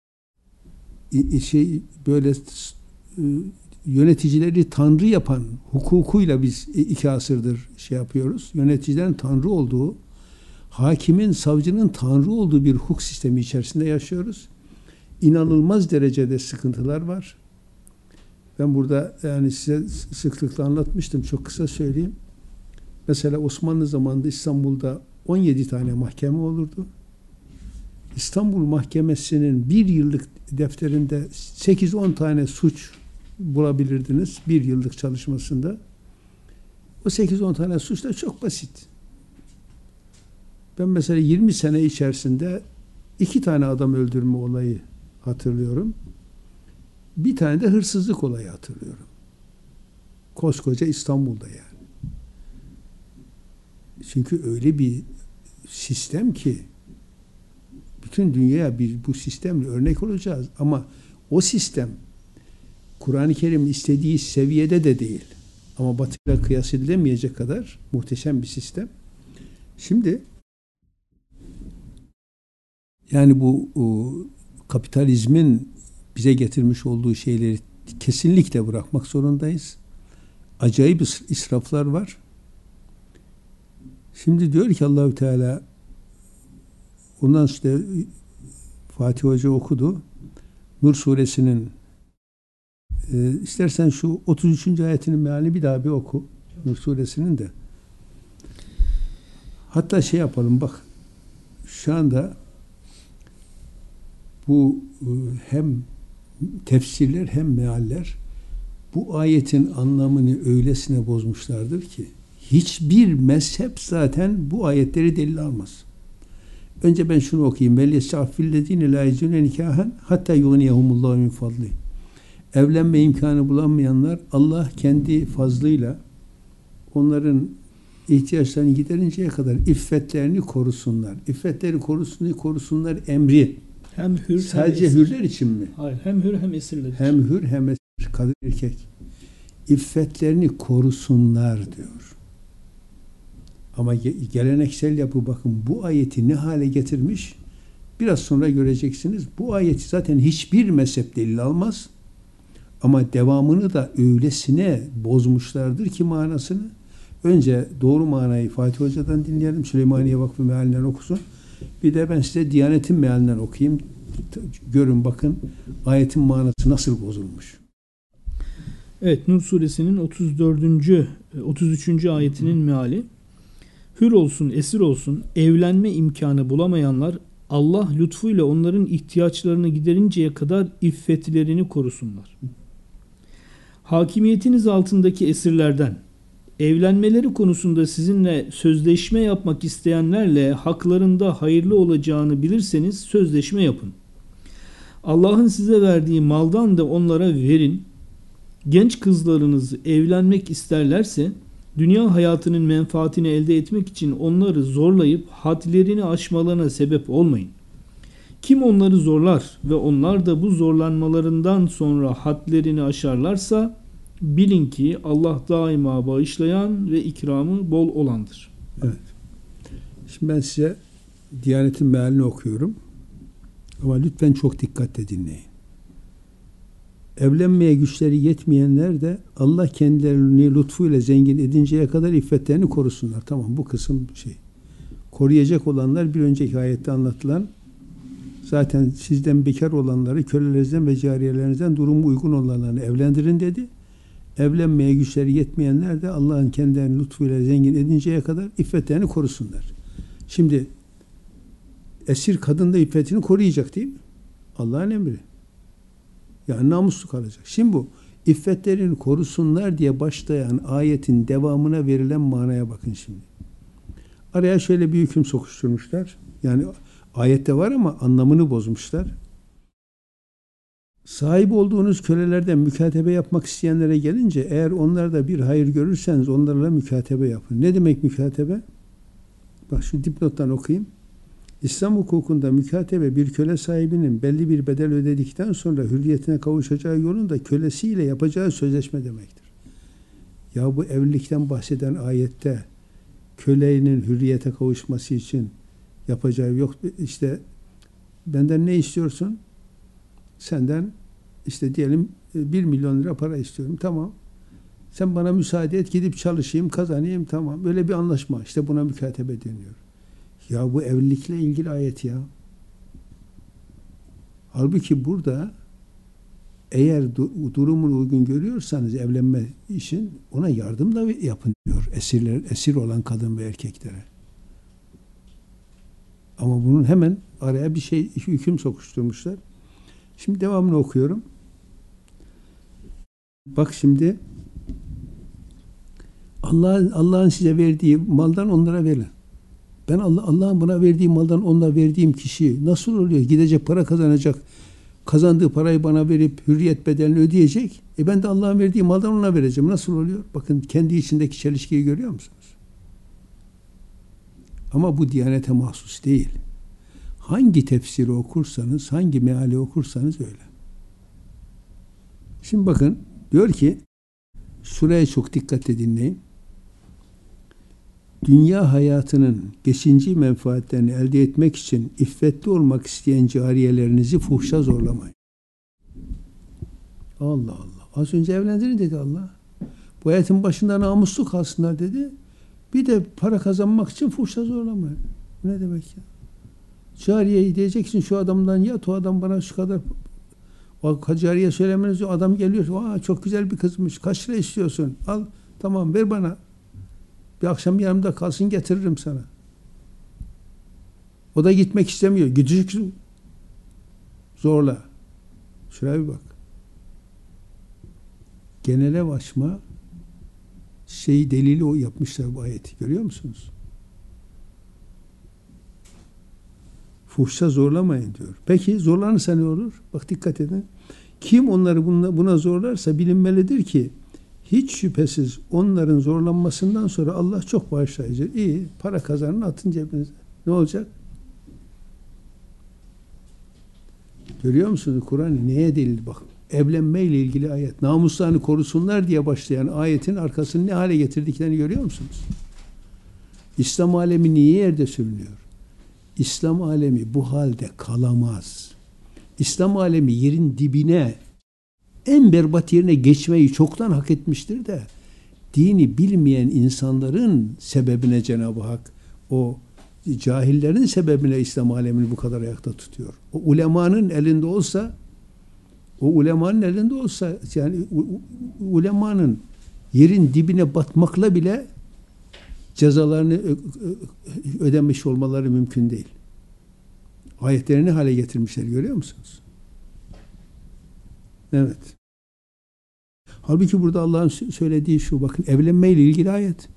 şey böyle yöneticileri tanrı yapan hukukuyla biz iki asırdır şey yapıyoruz. Yöneticilerin tanrı olduğu, hakimin, savcının tanrı olduğu bir hukuk sistemi içerisinde yaşıyoruz. İnanılmaz derecede sıkıntılar var. Ben burada yani size sıklıkla anlatmıştım. Çok kısa söyleyeyim. Mesela Osmanlı zamanında İstanbul'da on yedi tane mahkeme olurdu. İstanbul Mahkemesi'nin bir yıllık defterinde sekiz on tane suç bulabilirdiniz bir yıllık çalışmasında. O sekiz on tane suç da çok basit. Ben mesela yirmi sene içerisinde iki tane adam öldürme olayı hatırlıyorum. Bir tane de hırsızlık olayı hatırlıyorum. Koskoca İstanbul'da yani. Çünkü öyle bir sistem ki bütün dünyaya bir bu sistemle örnek olacağız. Ama o sistem Kur'an-ı Kerim'in istediği seviyede de değil. Ama Batı'yla kıyas edilemeyecek kadar muhteşem bir sistem. Şimdi yani bu o, kapitalizmin bize getirmiş olduğu şeyleri kesinlikle bırakmak zorundayız. Acayip israflar var. Şimdi diyor ki Allahü Teala, ondan işte Fatih Hoca okudu. Nur suresinin e, istersen şu otuz üçüncü ayetinin mealini bir daha bir oku. Nur suresinin de. Hatta şey yapalım bak. Şu anda bu e, hem tefsirler hem mealler bu ayetin anlamını öylesine bozmuşlardır ki hiçbir mezhep zaten bu ayetleri delil almaz. Önce ben şunu okuyayım. وَلْيَسْتَعْفِلَّذ۪ينَ لَا يَجُونَ نِكَاهًا حَتَّى يُغْنِيَهُمُ اللّٰهُ مِنْ فَضْلِهِ. Evlenme imkanı bulamayanlar Allah kendi fazlıyla onların ihtiyaçlarını giderinceye kadar iffetlerini korusunlar. İffetleri korusun, korusunlar emri. Hem hür sadece hem hürler için mi? Hayır, hem hür hem esirler için. Hem hür hem esir, kadın erkek. İffetlerini korusunlar diyor. Ama geleneksel yapı bakın bu ayeti ne hale getirmiş? Biraz sonra göreceksiniz. Bu ayeti zaten hiçbir mezhep delil almaz. Ama devamını da öylesine bozmuşlardır ki manasını. Önce doğru manayı Fatih Hoca'dan dinleyelim. Süleymaniye Vakfı mealinden okusun. Bir de ben size Diyanet'in mealinden okuyayım. Görün bakın ayetin manası nasıl bozulmuş. Evet, Nur suresinin otuz dördüncü otuz üçüncü ayetinin meali. Hür olsun, esir olsun, evlenme imkanı bulamayanlar Allah lütfuyla onların ihtiyaçlarını giderinceye kadar iffetlerini korusunlar. Hakimiyetiniz altındaki esirlerden evlenmeleri konusunda sizinle sözleşme yapmak isteyenlerle haklarında hayırlı olacağını bilirseniz sözleşme yapın. Allah'ın size verdiği maldan da onlara verin. Genç kızlarınız evlenmek isterlerse dünya hayatının menfaatini elde etmek için onları zorlayıp hadlerini aşmalarına sebep olmayın. Kim onları zorlar ve onlar da bu zorlanmalarından sonra hadlerini aşarlarsa bilin ki Allah daima bağışlayan ve ikramı bol olandır. Evet. Şimdi ben size Diyanet'in mealini okuyorum. Ama lütfen çok dikkatle dinleyin. Evlenmeye güçleri yetmeyenler de Allah kendilerini lütfuyla zengin edinceye kadar iffetlerini korusunlar. Tamam, bu kısım şey. Koruyacak olanlar bir önceki ayette anlatılan, zaten sizden bekar olanları kölelerinizden ve cariyelerinizden durumu uygun olanlarını evlendirin dedi. Evlenmeye güçleri yetmeyenler de Allah'ın kendilerini lütfuyla zengin edinceye kadar iffetlerini korusunlar. Şimdi esir kadın da iffetini koruyacak değil mi? Allah'ın emri. Yani namuslu kalacak. Şimdi bu iffetlerini korusunlar diye başlayan ayetin devamına verilen manaya bakın şimdi. Araya şöyle bir hüküm sokuşturmuşlar. Yani ayette var ama anlamını bozmuşlar. Sahip olduğunuz kölelerden mükatebe yapmak isteyenlere gelince eğer onlarda bir hayır görürseniz onlarla mükatebe yapın. Ne demek mükatebe? Bak şu dipnottan okuyayım. İslam hukukunda mükatebe bir köle sahibinin belli bir bedel ödedikten sonra hürriyetine kavuşacağı yolunda kölesiyle yapacağı sözleşme demektir. Ya bu evlilikten bahseden ayette kölenin hürriyete kavuşması için yapacağı yok. İşte benden ne istiyorsun? Senden işte diyelim bir milyon lira para istiyorum. Tamam. Sen bana müsaade et, gidip çalışayım, kazanayım. Tamam. Böyle bir anlaşma. İşte buna mükatebe deniyor. Ya bu evlilikle ilgili ayet ya. Halbuki burada eğer du- durumunu uygun görüyorsanız evlenme için ona yardım da yapın diyor. Esirler, esir olan kadın ve erkeklere. Ama bunun hemen araya bir şey, hüküm sokuşturmuşlar. Şimdi devamını okuyorum. Bak şimdi Allah'ın Allah'ın size verdiği maldan onlara verin. Ben Allah Allah'ın bana verdiği maldan onlara verdiğim kişi nasıl oluyor? Gidecek, para kazanacak. Kazandığı parayı bana verip hürriyet bedelini ödeyecek. E ben de Allah'ın verdiği maldan ona vereceğim. Nasıl oluyor? Bakın kendi içindeki çelişkiyi görüyor musunuz? Ama bu Diyanete mahsus değil. Hangi tefsiri okursanız, hangi meali okursanız öyle. Şimdi bakın, diyor ki, şuraya çok dikkatle dinleyin. Dünya hayatının geçici menfaatlerini elde etmek için iffetli olmak isteyen cariyelerinizi fuhşa zorlamayın. Allah Allah. Az önce evlendirin dedi Allah. Bu ayetin başında namuslu kalsınlar dedi. Bir de para kazanmak için fuhşa zorlamayın. Ne demek ya? Cariyeyi diyeceksin şu adamdan yat, o adam bana şu kadar, o cariye söylemeniz, o adam geliyor, aa çok güzel bir kızmış, kaç lira istiyorsun? Al, tamam ver bana. Bir akşam yanımda kalsın, getiririm sana. O da gitmek istemiyor. Gideceksin. Zorla. Şuraya bir bak. Genele açma şeyi, delili o yapmışlar bu ayeti. Görüyor musunuz? Fuhşa zorlamayın diyor. Peki zorlanırsa ne olur? Bak dikkat edin. Kim onları buna, buna zorlarsa bilinmelidir ki hiç şüphesiz onların zorlanmasından sonra Allah çok bağışlayıcı. İyi, para kazanın, atın cebinize. Ne olacak? Görüyor musunuz? Kur'an neye delil? Bak, evlenmeyle ilgili ayet. Namuslarını korusunlar diye başlayan ayetin arkasını ne hale getirdiklerini görüyor musunuz? İslam alemi niye yerde sürünüyor? İslam alemi bu halde kalamaz. İslam alemi yerin dibine, en berbat yerine geçmeyi çoktan hak etmiştir de dini bilmeyen insanların sebebine Cenab-ı Hak, o cahillerin sebebine İslam alemini bu kadar ayakta tutuyor. O ulemanın elinde olsa, o ulemanın elinde olsa, yani ulemanın yerin dibine batmakla bile cezalarını ödemiş olmaları mümkün değil. Ayetlerini hale getirmişler, görüyor musunuz? Evet. Halbuki burada Allah'ın söylediği şu, bakın, evlenmeyle ilgili ayet.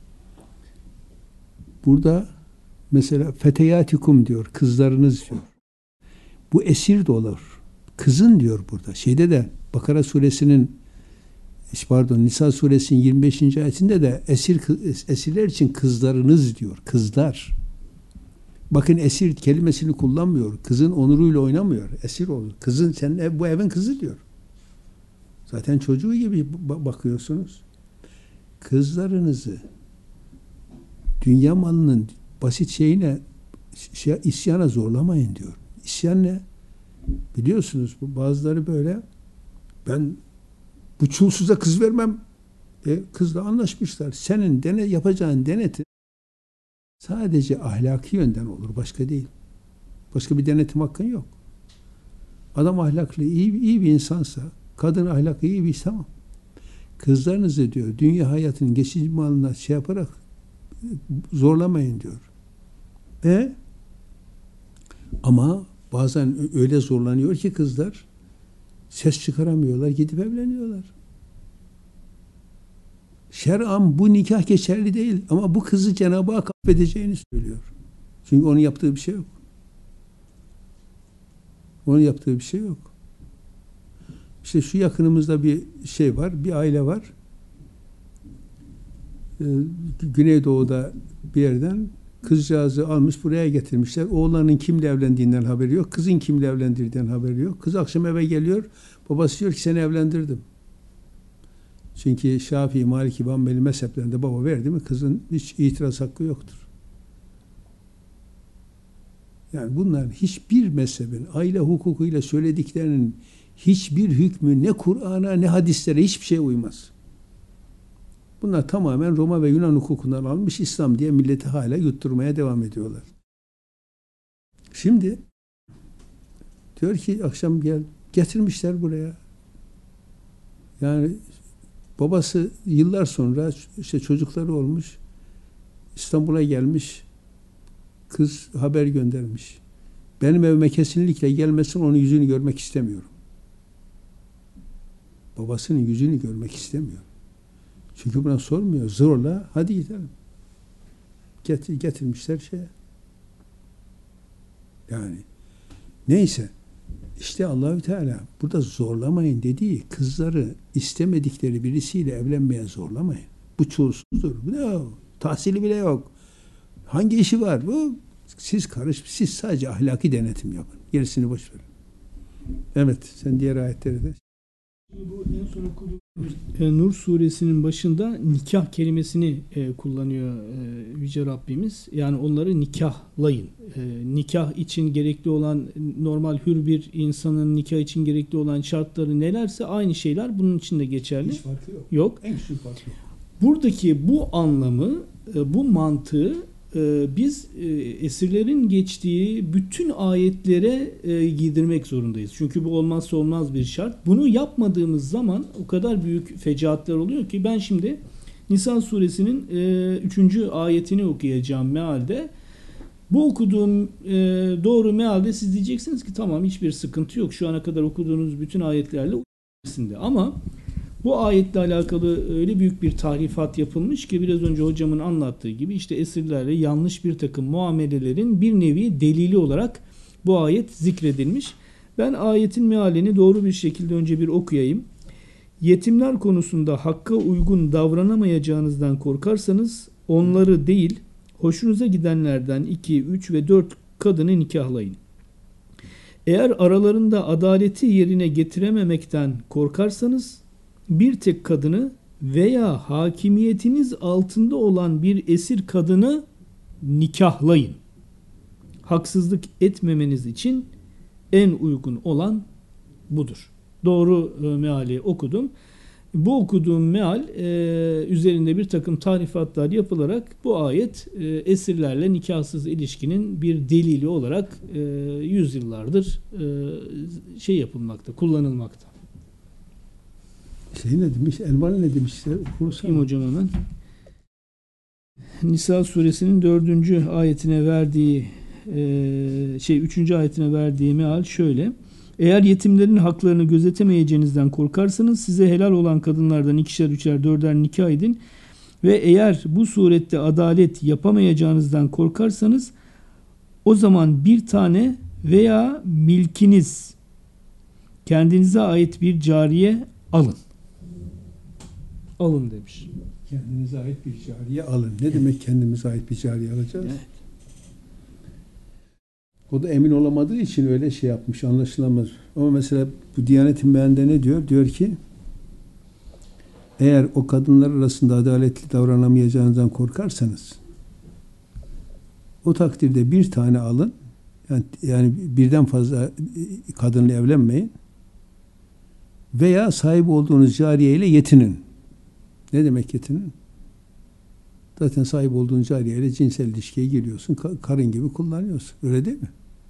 Burada mesela feteyatikum diyor, kızlarınız diyor. Bu esir de olur. Kızın diyor burada. Şeyde de Bakara suresinin, pardon, Nisa suresinin yirmi beşinci ayetinde de esir esirler için kızlarınız diyor. Kızlar. Bakın, esir kelimesini kullanmıyor. Kızın onuruyla oynamıyor. Esir olur. Kızın, sen ev, bu evin kızı diyor. Zaten çocuğu gibi bakıyorsunuz. Kızlarınızı dünya malının basit şeyine, şey, isyana zorlamayın diyor. İsyan ne? Biliyorsunuz, bu bazıları böyle, ben bu çulsuza kız vermem. E, kızla anlaşmışlar. Senin dene, yapacağın denetim sadece ahlaki yönden olur. Başka değil. Başka bir denetim hakkın yok. Adam ahlaklı, iyi, iyi bir insansa, kadın ahlaklı, iyi bir insan, tamam. Kızlarınızı diyor, dünya hayatının geçici malına şey yaparak zorlamayın diyor. E ama bazen öyle zorlanıyor ki kızlar, ses çıkaramıyorlar, gidip evleniyorlar. Şer'an bu nikah geçerli değil ama bu kızı Cenab-ı Hak affedeceğini söylüyor. Çünkü onun yaptığı bir şey yok. Onun yaptığı bir şey yok. İşte şu yakınımızda bir şey var, bir aile var. Ee, Güneydoğu'da bir yerden kızcağızı almış, buraya getirmişler. Oğlanın kimle evlendiğinden haberi yok. Kızın kimle evlendirdiğinden haberi yok. Kız akşam eve geliyor. Babası diyor ki seni evlendirdim. Çünkü Şafii, Maliki, Hanbeli mezheplerinde baba verdi mi kızın hiç itiraz hakkı yoktur. Yani bunlar hiçbir mezhebin aile hukukuyla söylediklerinin hiçbir hükmü ne Kur'an'a ne hadislere hiçbir şey uymaz. Bunlar tamamen Roma ve Yunan hukukundan almış İslam diye milleti hala yutturmaya devam ediyorlar. Şimdi diyor ki akşam gel, getirmişler buraya. Yani babası yıllar sonra işte çocukları olmuş, İstanbul'a gelmiş, kız haber göndermiş. Benim evime kesinlikle gelmesin, onun yüzünü görmek istemiyorum. Babasının yüzünü görmek istemiyor. Çünkü buna sormuyor. Zorla hadi gidelim. Getir, getirmişler şeye. Yani neyse. İşte Allahü Teala burada zorlamayın dediği, kızları istemedikleri birisiyle evlenmeye zorlamayın. Bu çulsuzdur. Bu ne o? Tahsili bile yok. Hangi işi var? Bu siz karış, siz sadece ahlaki denetim yapın. Gerisini boş verin. Evet, sen diğer ayetleri de. Bu en son okuduğumuz Nur suresinin başında nikah kelimesini e, kullanıyor e, Yüce Rabbimiz. Yani onları nikahlayın. E, nikah için gerekli olan, normal hür bir insanın nikah için gerekli olan şartları nelerse aynı şeyler bunun için de geçerli. Hiç farkı yok. Yok. En küçük farkı yok. Buradaki bu anlamı, e, bu mantığı e, biz e, esirlerin geçtiği bütün ayetlere e, giydirmek zorundayız. Çünkü bu olmazsa olmaz bir şart. Bunu yapmadığımız zaman o kadar büyük fecaatler oluyor ki ben şimdi Nisa suresinin e, üçüncü ayetini okuyacağım mealde. Bu okuduğum e, doğru mealde siz diyeceksiniz ki tamam, hiçbir sıkıntı yok. Şu ana kadar okuduğunuz bütün ayetlerle uyumlu. Ama bu ayetle alakalı öyle büyük bir tahrifat yapılmış ki biraz önce hocamın anlattığı gibi işte esirlerle yanlış bir takım muamelelerin bir nevi delili olarak bu ayet zikredilmiş. Ben ayetin mealini doğru bir şekilde önce bir okuyayım. Yetimler konusunda hakka uygun davranamayacağınızdan korkarsanız onları değil, hoşunuza gidenlerden iki, üç ve dört kadını nikahlayın. Eğer aralarında adaleti yerine getirememekten korkarsanız bir tek kadını veya hakimiyetiniz altında olan bir esir kadını nikahlayın. Haksızlık etmemeniz için en uygun olan budur. Doğru e, meali okudum. Bu okuduğum meal e, üzerinde bir takım tarifatlar yapılarak bu ayet e, esirlerle nikahsız ilişkinin bir delili olarak e, yüzyıllardır e, şey yapılmakta, kullanılmakta. Şey ne demiş? Elmalı ne demiş? Okuyayım hocam hemen. Nisa suresinin dördüncü ayetine verdiği e, şey üçüncü ayetine verdiği meal şöyle. Eğer yetimlerin haklarını gözetemeyeceğinizden korkarsanız size helal olan kadınlardan ikişer, üçer, dörder nikah edin ve eğer bu surette adalet yapamayacağınızdan korkarsanız o zaman bir tane veya milkiniz kendinize ait bir cariye alın. Alın demiş. Kendinize ait bir cariye alın. Ne demek kendimize ait bir cariye alacağız? Evet. O da emin olamadığı için öyle şey yapmış, anlaşılamaz. Ama mesela bu Diyanet'in beyanında ne diyor? Diyor ki eğer o kadınlar arasında adaletli davranamayacağınızdan korkarsanız o takdirde bir tane alın. Yani, yani birden fazla kadınla evlenmeyin. Veya sahip olduğunuz cariyeyle yetinin. Ne demek yetinin? Zaten sahip olduğun cariyeyle cinsel ilişkiye giriyorsun. Karın gibi kullanıyorsun. Öyle değil mi?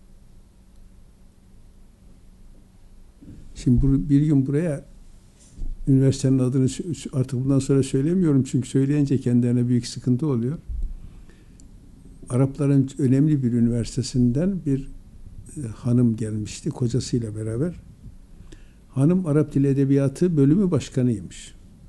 Şimdi bir gün buraya üniversitenin adını artık bundan sonra söylemiyorum. Çünkü söyleyince kendilerine büyük sıkıntı oluyor. Arapların önemli bir üniversitesinden bir hanım gelmişti. Kocasıyla beraber. Hanım Arap Dili Edebiyatı bölümü başkanıymış.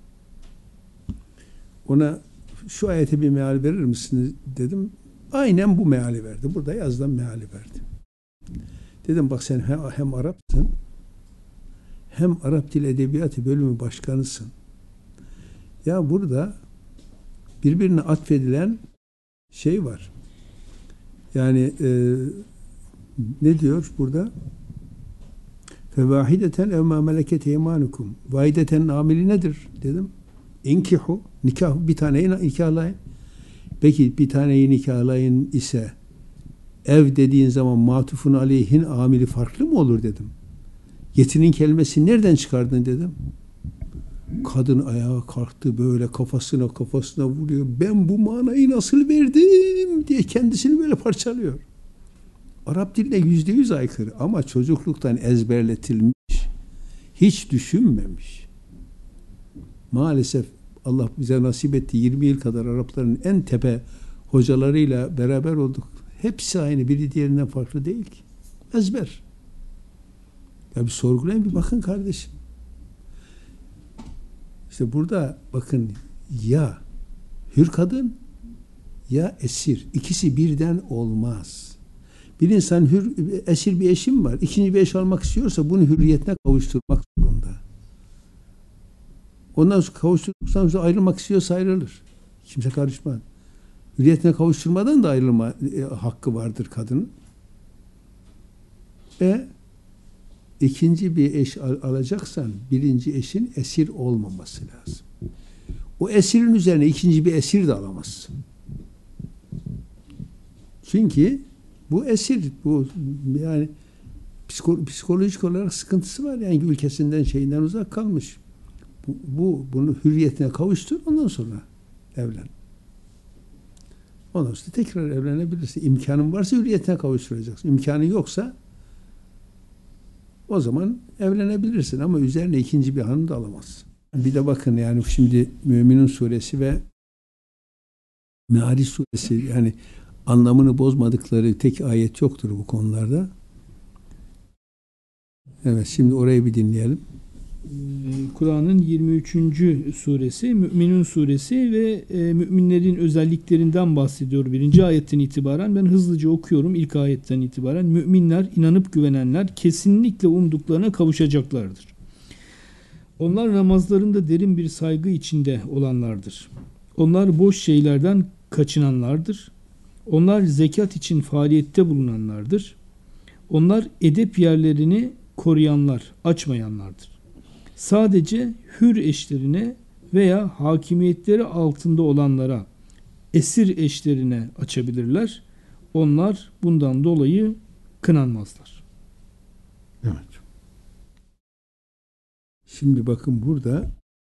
Ona şu ayete bir meal verir misiniz dedim. Aynen bu meali verdi. Burada yazılan meali verdi. Dedim bak sen hem, hem Arapsın hem Arap Dil Edebiyatı bölümü başkanısın. Ya burada birbirine atfedilen şey var. Yani e, ne diyor burada? Fevahideten ev ma meleket eymanukum. Vahideten amili nedir dedim. İnkihu, nikah, bir taneyi nikahlayın. Peki bir taneyi nikahlayın ise ev dediğin zaman matufun aleyhin amili farklı mı olur dedim. Yetinin kelimesini nereden çıkardın dedim. Kadın ayağa kalktı böyle kafasına kafasına vuruyor. Ben bu manayı nasıl verdim diye kendisini böyle parçalıyor. Arap diline yüzde yüz aykırı ama çocukluktan ezberletilmiş. Hiç düşünmemiş. Maalesef Allah bize nasip etti. yirmi yıl kadar Arapların en tepe hocalarıyla beraber olduk. Hepsi aynı. Biri diğerinden farklı değil ki. Ezber. Ya bir sorgulayın bir bakın kardeşim. İşte burada bakın ya hür kadın ya esir. İkisi birden olmaz. Bir insan hür, esir bir eşim var. İkinci bir eş almak istiyorsa bunu hürriyetine kavuşturmak zorunda. Ondan sonra kavuşturduktan sonra ayrılmak istiyorsa ayrılır. Kimse karışmaz. Hürriyetine kavuşturmadan da ayrılma e, hakkı vardır kadının. Ve ikinci bir eş al, alacaksan birinci eşin esir olmaması lazım. O esirin üzerine ikinci bir esir de alamazsın. Çünkü bu esir, bu yani psiko, psikolojik olarak sıkıntısı var. Yani ülkesinden şeyinden uzak kalmış. Bu, bu bunu hürriyetine kavuştur, ondan sonra evlen. Ondan sonra tekrar evlenebilirsin. İmkanın varsa hürriyetine kavuşturacaksın. İmkanın yoksa o zaman evlenebilirsin ama üzerine ikinci bir hanım da alamazsın. Bir de bakın yani şimdi Müminun suresi ve Me'ariç suresi yani anlamını bozmadıkları tek ayet yoktur bu konularda. Evet şimdi orayı bir dinleyelim. Kur'an'ın yirmi üçüncü suresi Müminun suresi ve e, müminlerin özelliklerinden bahsediyor. Birinci ayetten itibaren ben hızlıca okuyorum ilk ayetten itibaren. Müminler, inanıp güvenenler kesinlikle umduklarına kavuşacaklardır. Onlar namazlarında derin bir saygı içinde olanlardır. Onlar boş şeylerden kaçınanlardır. Onlar zekat için faaliyette bulunanlardır. Onlar edep yerlerini koruyanlar, açmayanlardır. Sadece hür eşlerine veya hakimiyetleri altında olanlara, esir eşlerine açabilirler. Onlar bundan dolayı kınanmazlar. Evet. Şimdi bakın burada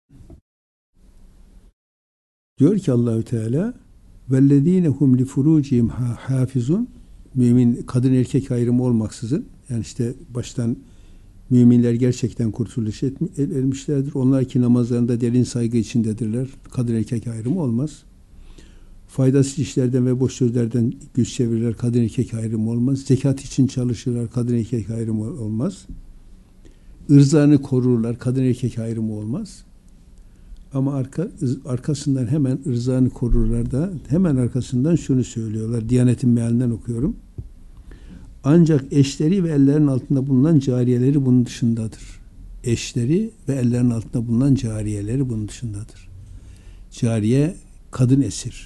diyor ki Allahü Teala vellezine hum li furucihim hafizun, mümin kadın erkek ayrımı olmaksızın, yani işte baştan müminler gerçekten kurtuluş etmişlerdir. Onlar ki namazlarında derin saygı içindedirler. Kadın erkek ayrımı olmaz. Faydasız işlerden ve boş sözlerden yüz çevirirler. Kadın erkek ayrımı olmaz. Zekat için çalışırlar. Kadın erkek ayrımı olmaz. Irzlarını korurlar. Kadın erkek ayrımı olmaz. Ama arka, arkasından hemen ırzlarını korurlar da hemen arkasından şunu söylüyorlar. Diyanet'in mealinden okuyorum. Ancak eşleri ve ellerinin altında bulunan cariyeleri bunun dışındadır. Eşleri ve ellerinin altında bulunan cariyeleri bunun dışındadır. Cariye kadın esir.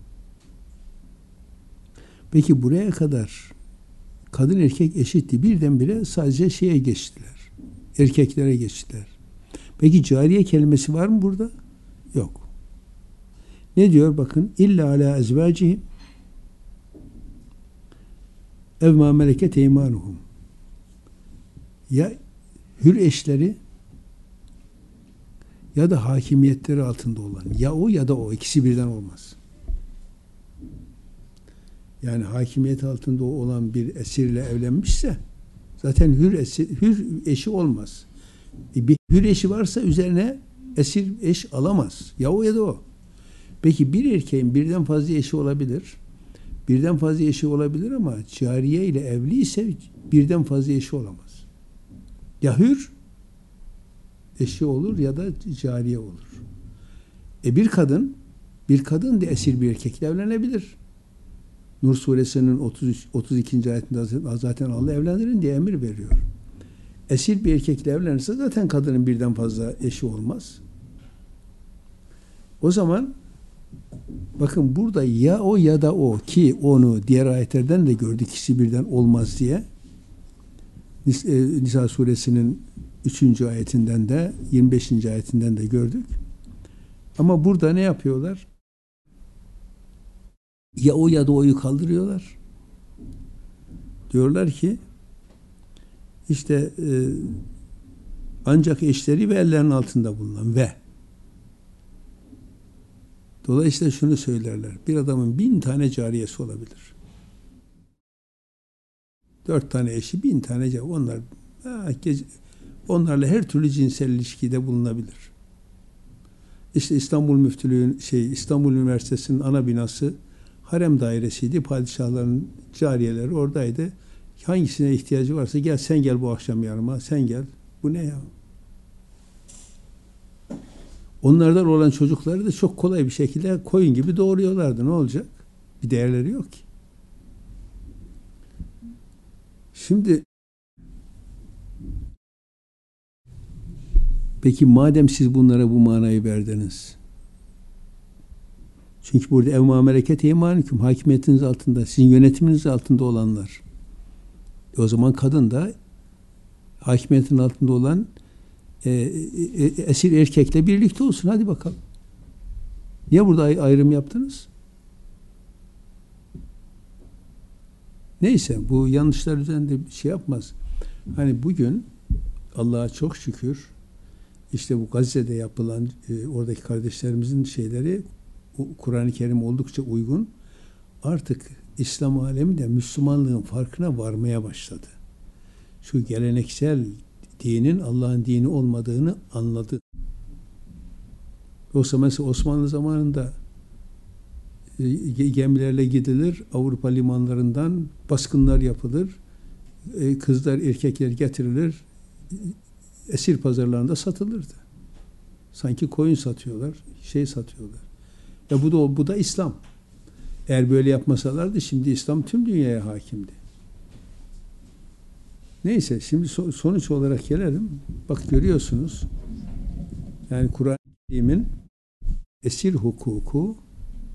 Peki buraya kadar kadın erkek eşitti. Birdenbire sadece şeye geçtiler. Erkeklere geçtiler. Peki cariye kelimesi var mı burada? Yok. Ne diyor? Bakın illa ala ezvacihim ev ma meleket eymanuhum. Ya hür eşleri ya da hakimiyetleri altında olan. Ya o ya da o. İkisi birden olmaz. Yani hakimiyet altında olan bir esirle evlenmişse zaten hür, esir, hür eşi olmaz. E bir hür eşi varsa üzerine esir eş alamaz. Ya o ya da o. Peki bir erkeğin birden fazla eşi olabilir. Birden fazla eşi olabilir ama cariye ile evli ise birden fazla eşi olamaz. Ya hür eşi olur ya da cariye olur. E bir kadın bir kadın da esir bir erkekle evlenebilir. Nur suresinin otuz üç, otuz ikinci ayetinde zaten Allah evlendirin diye emir veriyor. Esir bir erkekle evlenirse zaten kadının birden fazla eşi olmaz. O zaman bakın burada ya o ya da o, ki onu diğer ayetlerden de gördük, ikisi birden olmaz diye. Nisa suresinin üçüncü ayetinden de yirmi beşinci ayetinden de gördük. Ama burada ne yapıyorlar? Ya o ya da o'yu kaldırıyorlar. Diyorlar ki işte e, ancak eşleri ve ellerinin altında bulunan ve dolayısıyla şunu söylerler. Bir adamın bin tane cariyesi olabilir. Dört tane eşi, bin tane cariyesi. Onlar ha, gece, onlarla her türlü cinsel ilişkide bulunabilir. İşte İstanbul Müftülüğün şey İstanbul Üniversitesi'nin ana binası harem dairesiydi. Padişahların cariyeleri oradaydı. Hangisine ihtiyacı varsa gel sen gel bu akşam yanıma, sen gel. Bu ne ya? Onlardan olan çocukları da çok kolay bir şekilde koyun gibi doğuruyorlardı. Ne olacak? Bir değerleri yok ki. Şimdi peki madem siz bunlara bu manayı verdiniz, çünkü burada ev ma meleket eymanukum, hakimiyetiniz altında, sizin yönetiminiz altında olanlar. E o zaman kadın da hakimiyetin altında olan e, e, esir erkekle birlikte olsun. Hadi bakalım. Niye burada ayrım yaptınız? Neyse, bu yanlışlar üzerinde bir şey yapmaz. Hani bugün Allah'a çok şükür işte bu Gazze'de yapılan e, oradaki kardeşlerimizin şeyleri Kur'an-ı Kerim oldukça uygun. Artık İslam alemi de Müslümanlığın farkına varmaya başladı. Şu geleneksel dinin Allah'ın dini olmadığını anladı. Yoksa mesela Osmanlı zamanında e, gemilerle gidilir, Avrupa limanlarından baskınlar yapılır, e, kızlar, erkekler getirilir, esir pazarlarında satılırdı. Sanki koyun satıyorlar, şey satıyorlar. Ya bu da bu da İslam. Eğer böyle yapmasalardı şimdi İslam tüm dünyaya hakimdi. Neyse, şimdi so- sonuç olarak gelelim. Bak görüyorsunuz. Yani Kur'an-ı Kerim'in esir hukuku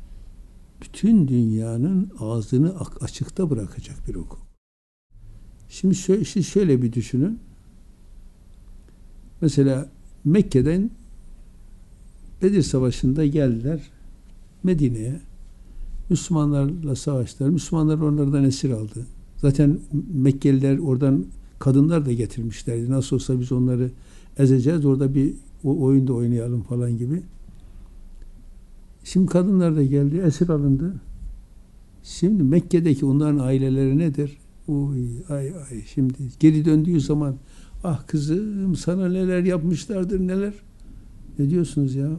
bütün dünyanın ağzını açıkta bırakacak bir hukuk. Şimdi şöyle, siz şöyle bir düşünün. Mesela Mekke'den Bedir Savaşı'nda geldiler Medine'ye. Müslümanlarla savaştılar. Müslümanlar onlardan esir aldı. Zaten Mekkeliler oradan kadınlar da getirmişlerdi. Nasıl olsa biz onları ezeceğiz. Orada bir o oyunda oynayalım falan gibi. Şimdi kadınlar da geldi. Esir alındı. Şimdi Mekke'deki onların aileleri nedir? Uy, ay ay. Şimdi geri döndüğü zaman ah kızım sana neler yapmışlardır neler. Ne diyorsunuz ya?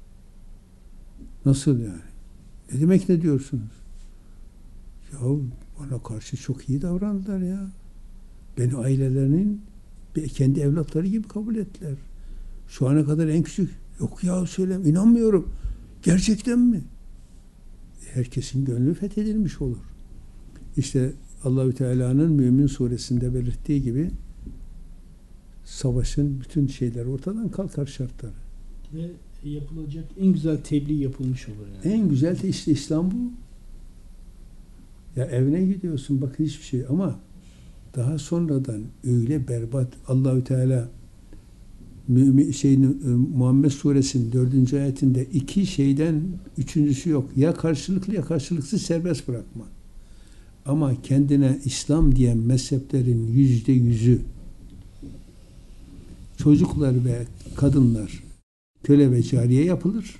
Nasıl yani? Ne demek ne diyorsunuz? Ya bana karşı çok iyi davrandılar ya. Beni ailelerinin kendi evlatları gibi kabul ettiler. Şu ana kadar en küçük. Yok ya söylem, inanmıyorum. Gerçekten mi? Herkesin gönlü fethedilmiş olur. İşte Allahü Teala'nın Mümin suresinde belirttiği gibi savaşın bütün şeyler ortadan kalkar, şartları. Ve yapılacak en güzel tebliğ yapılmış olur yani. En güzel de işte İslam bu. Ya evine gidiyorsun bak hiçbir şey ama daha sonradan öyle berbat Allahü Teala Mümin şey Muhammed suresinin dördüncü ayetinde iki şeyden üçüncüsü yok. Ya karşılıklı ya karşılıksız serbest bırakma. Ama kendine İslam diyen mezheplerin yüzde yüzü çocuklar ve kadınlar köle ve cariye yapılır.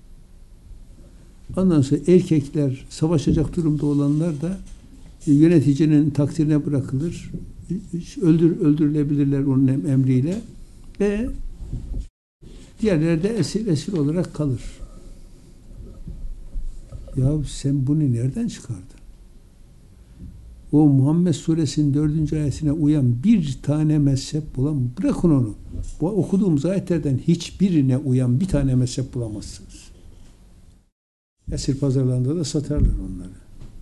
Ondan sonra erkekler savaşacak durumda olanlar da yöneticinin takdirine bırakılır. Öldür, öldürülebilirler onun emriyle ve diğerleri de esir esir olarak kalır. Ya sen bunu nereden çıkardın? O Muhammed suresinin dördüncü ayetine uyan bir tane mezhep bulamam. Bırakın onu. Bu okuduğumuz ayetlerden hiçbirine uyan bir tane mezhep bulamazsınız. Esir pazarlarında da satarlar onları.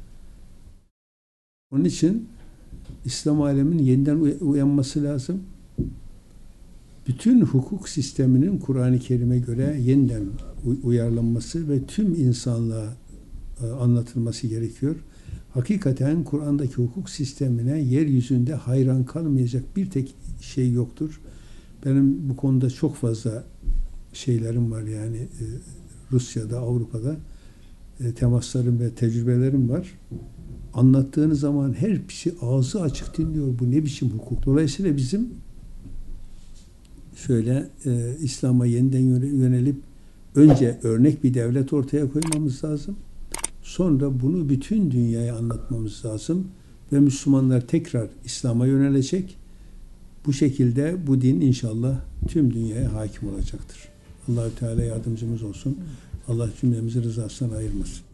Onun için İslam aleminin yeniden uyanması lazım. Bütün hukuk sisteminin Kur'an-ı Kerim'e göre yeniden uyarlanması ve tüm insanlığa anlatılması gerekiyor. Hakikaten Kur'an'daki hukuk sistemine yeryüzünde hayran kalmayacak bir tek şey yoktur. Benim bu konuda çok fazla şeylerim var yani Rusya'da, Avrupa'da temaslarım ve tecrübelerim var. Anlattığınız zaman her kişi ağzı açık dinliyor. Bu ne biçim hukuk? Dolayısıyla bizim şöyle e, İslam'a yeniden yönelip önce örnek bir devlet ortaya koymamız lazım. Sonra bunu bütün dünyaya anlatmamız lazım. Ve Müslümanlar tekrar İslam'a yönelecek. Bu şekilde bu din inşallah tüm dünyaya hakim olacaktır. Allah-u Teala yardımcımız olsun. Allah cümlemizi rızasından ayırmasın.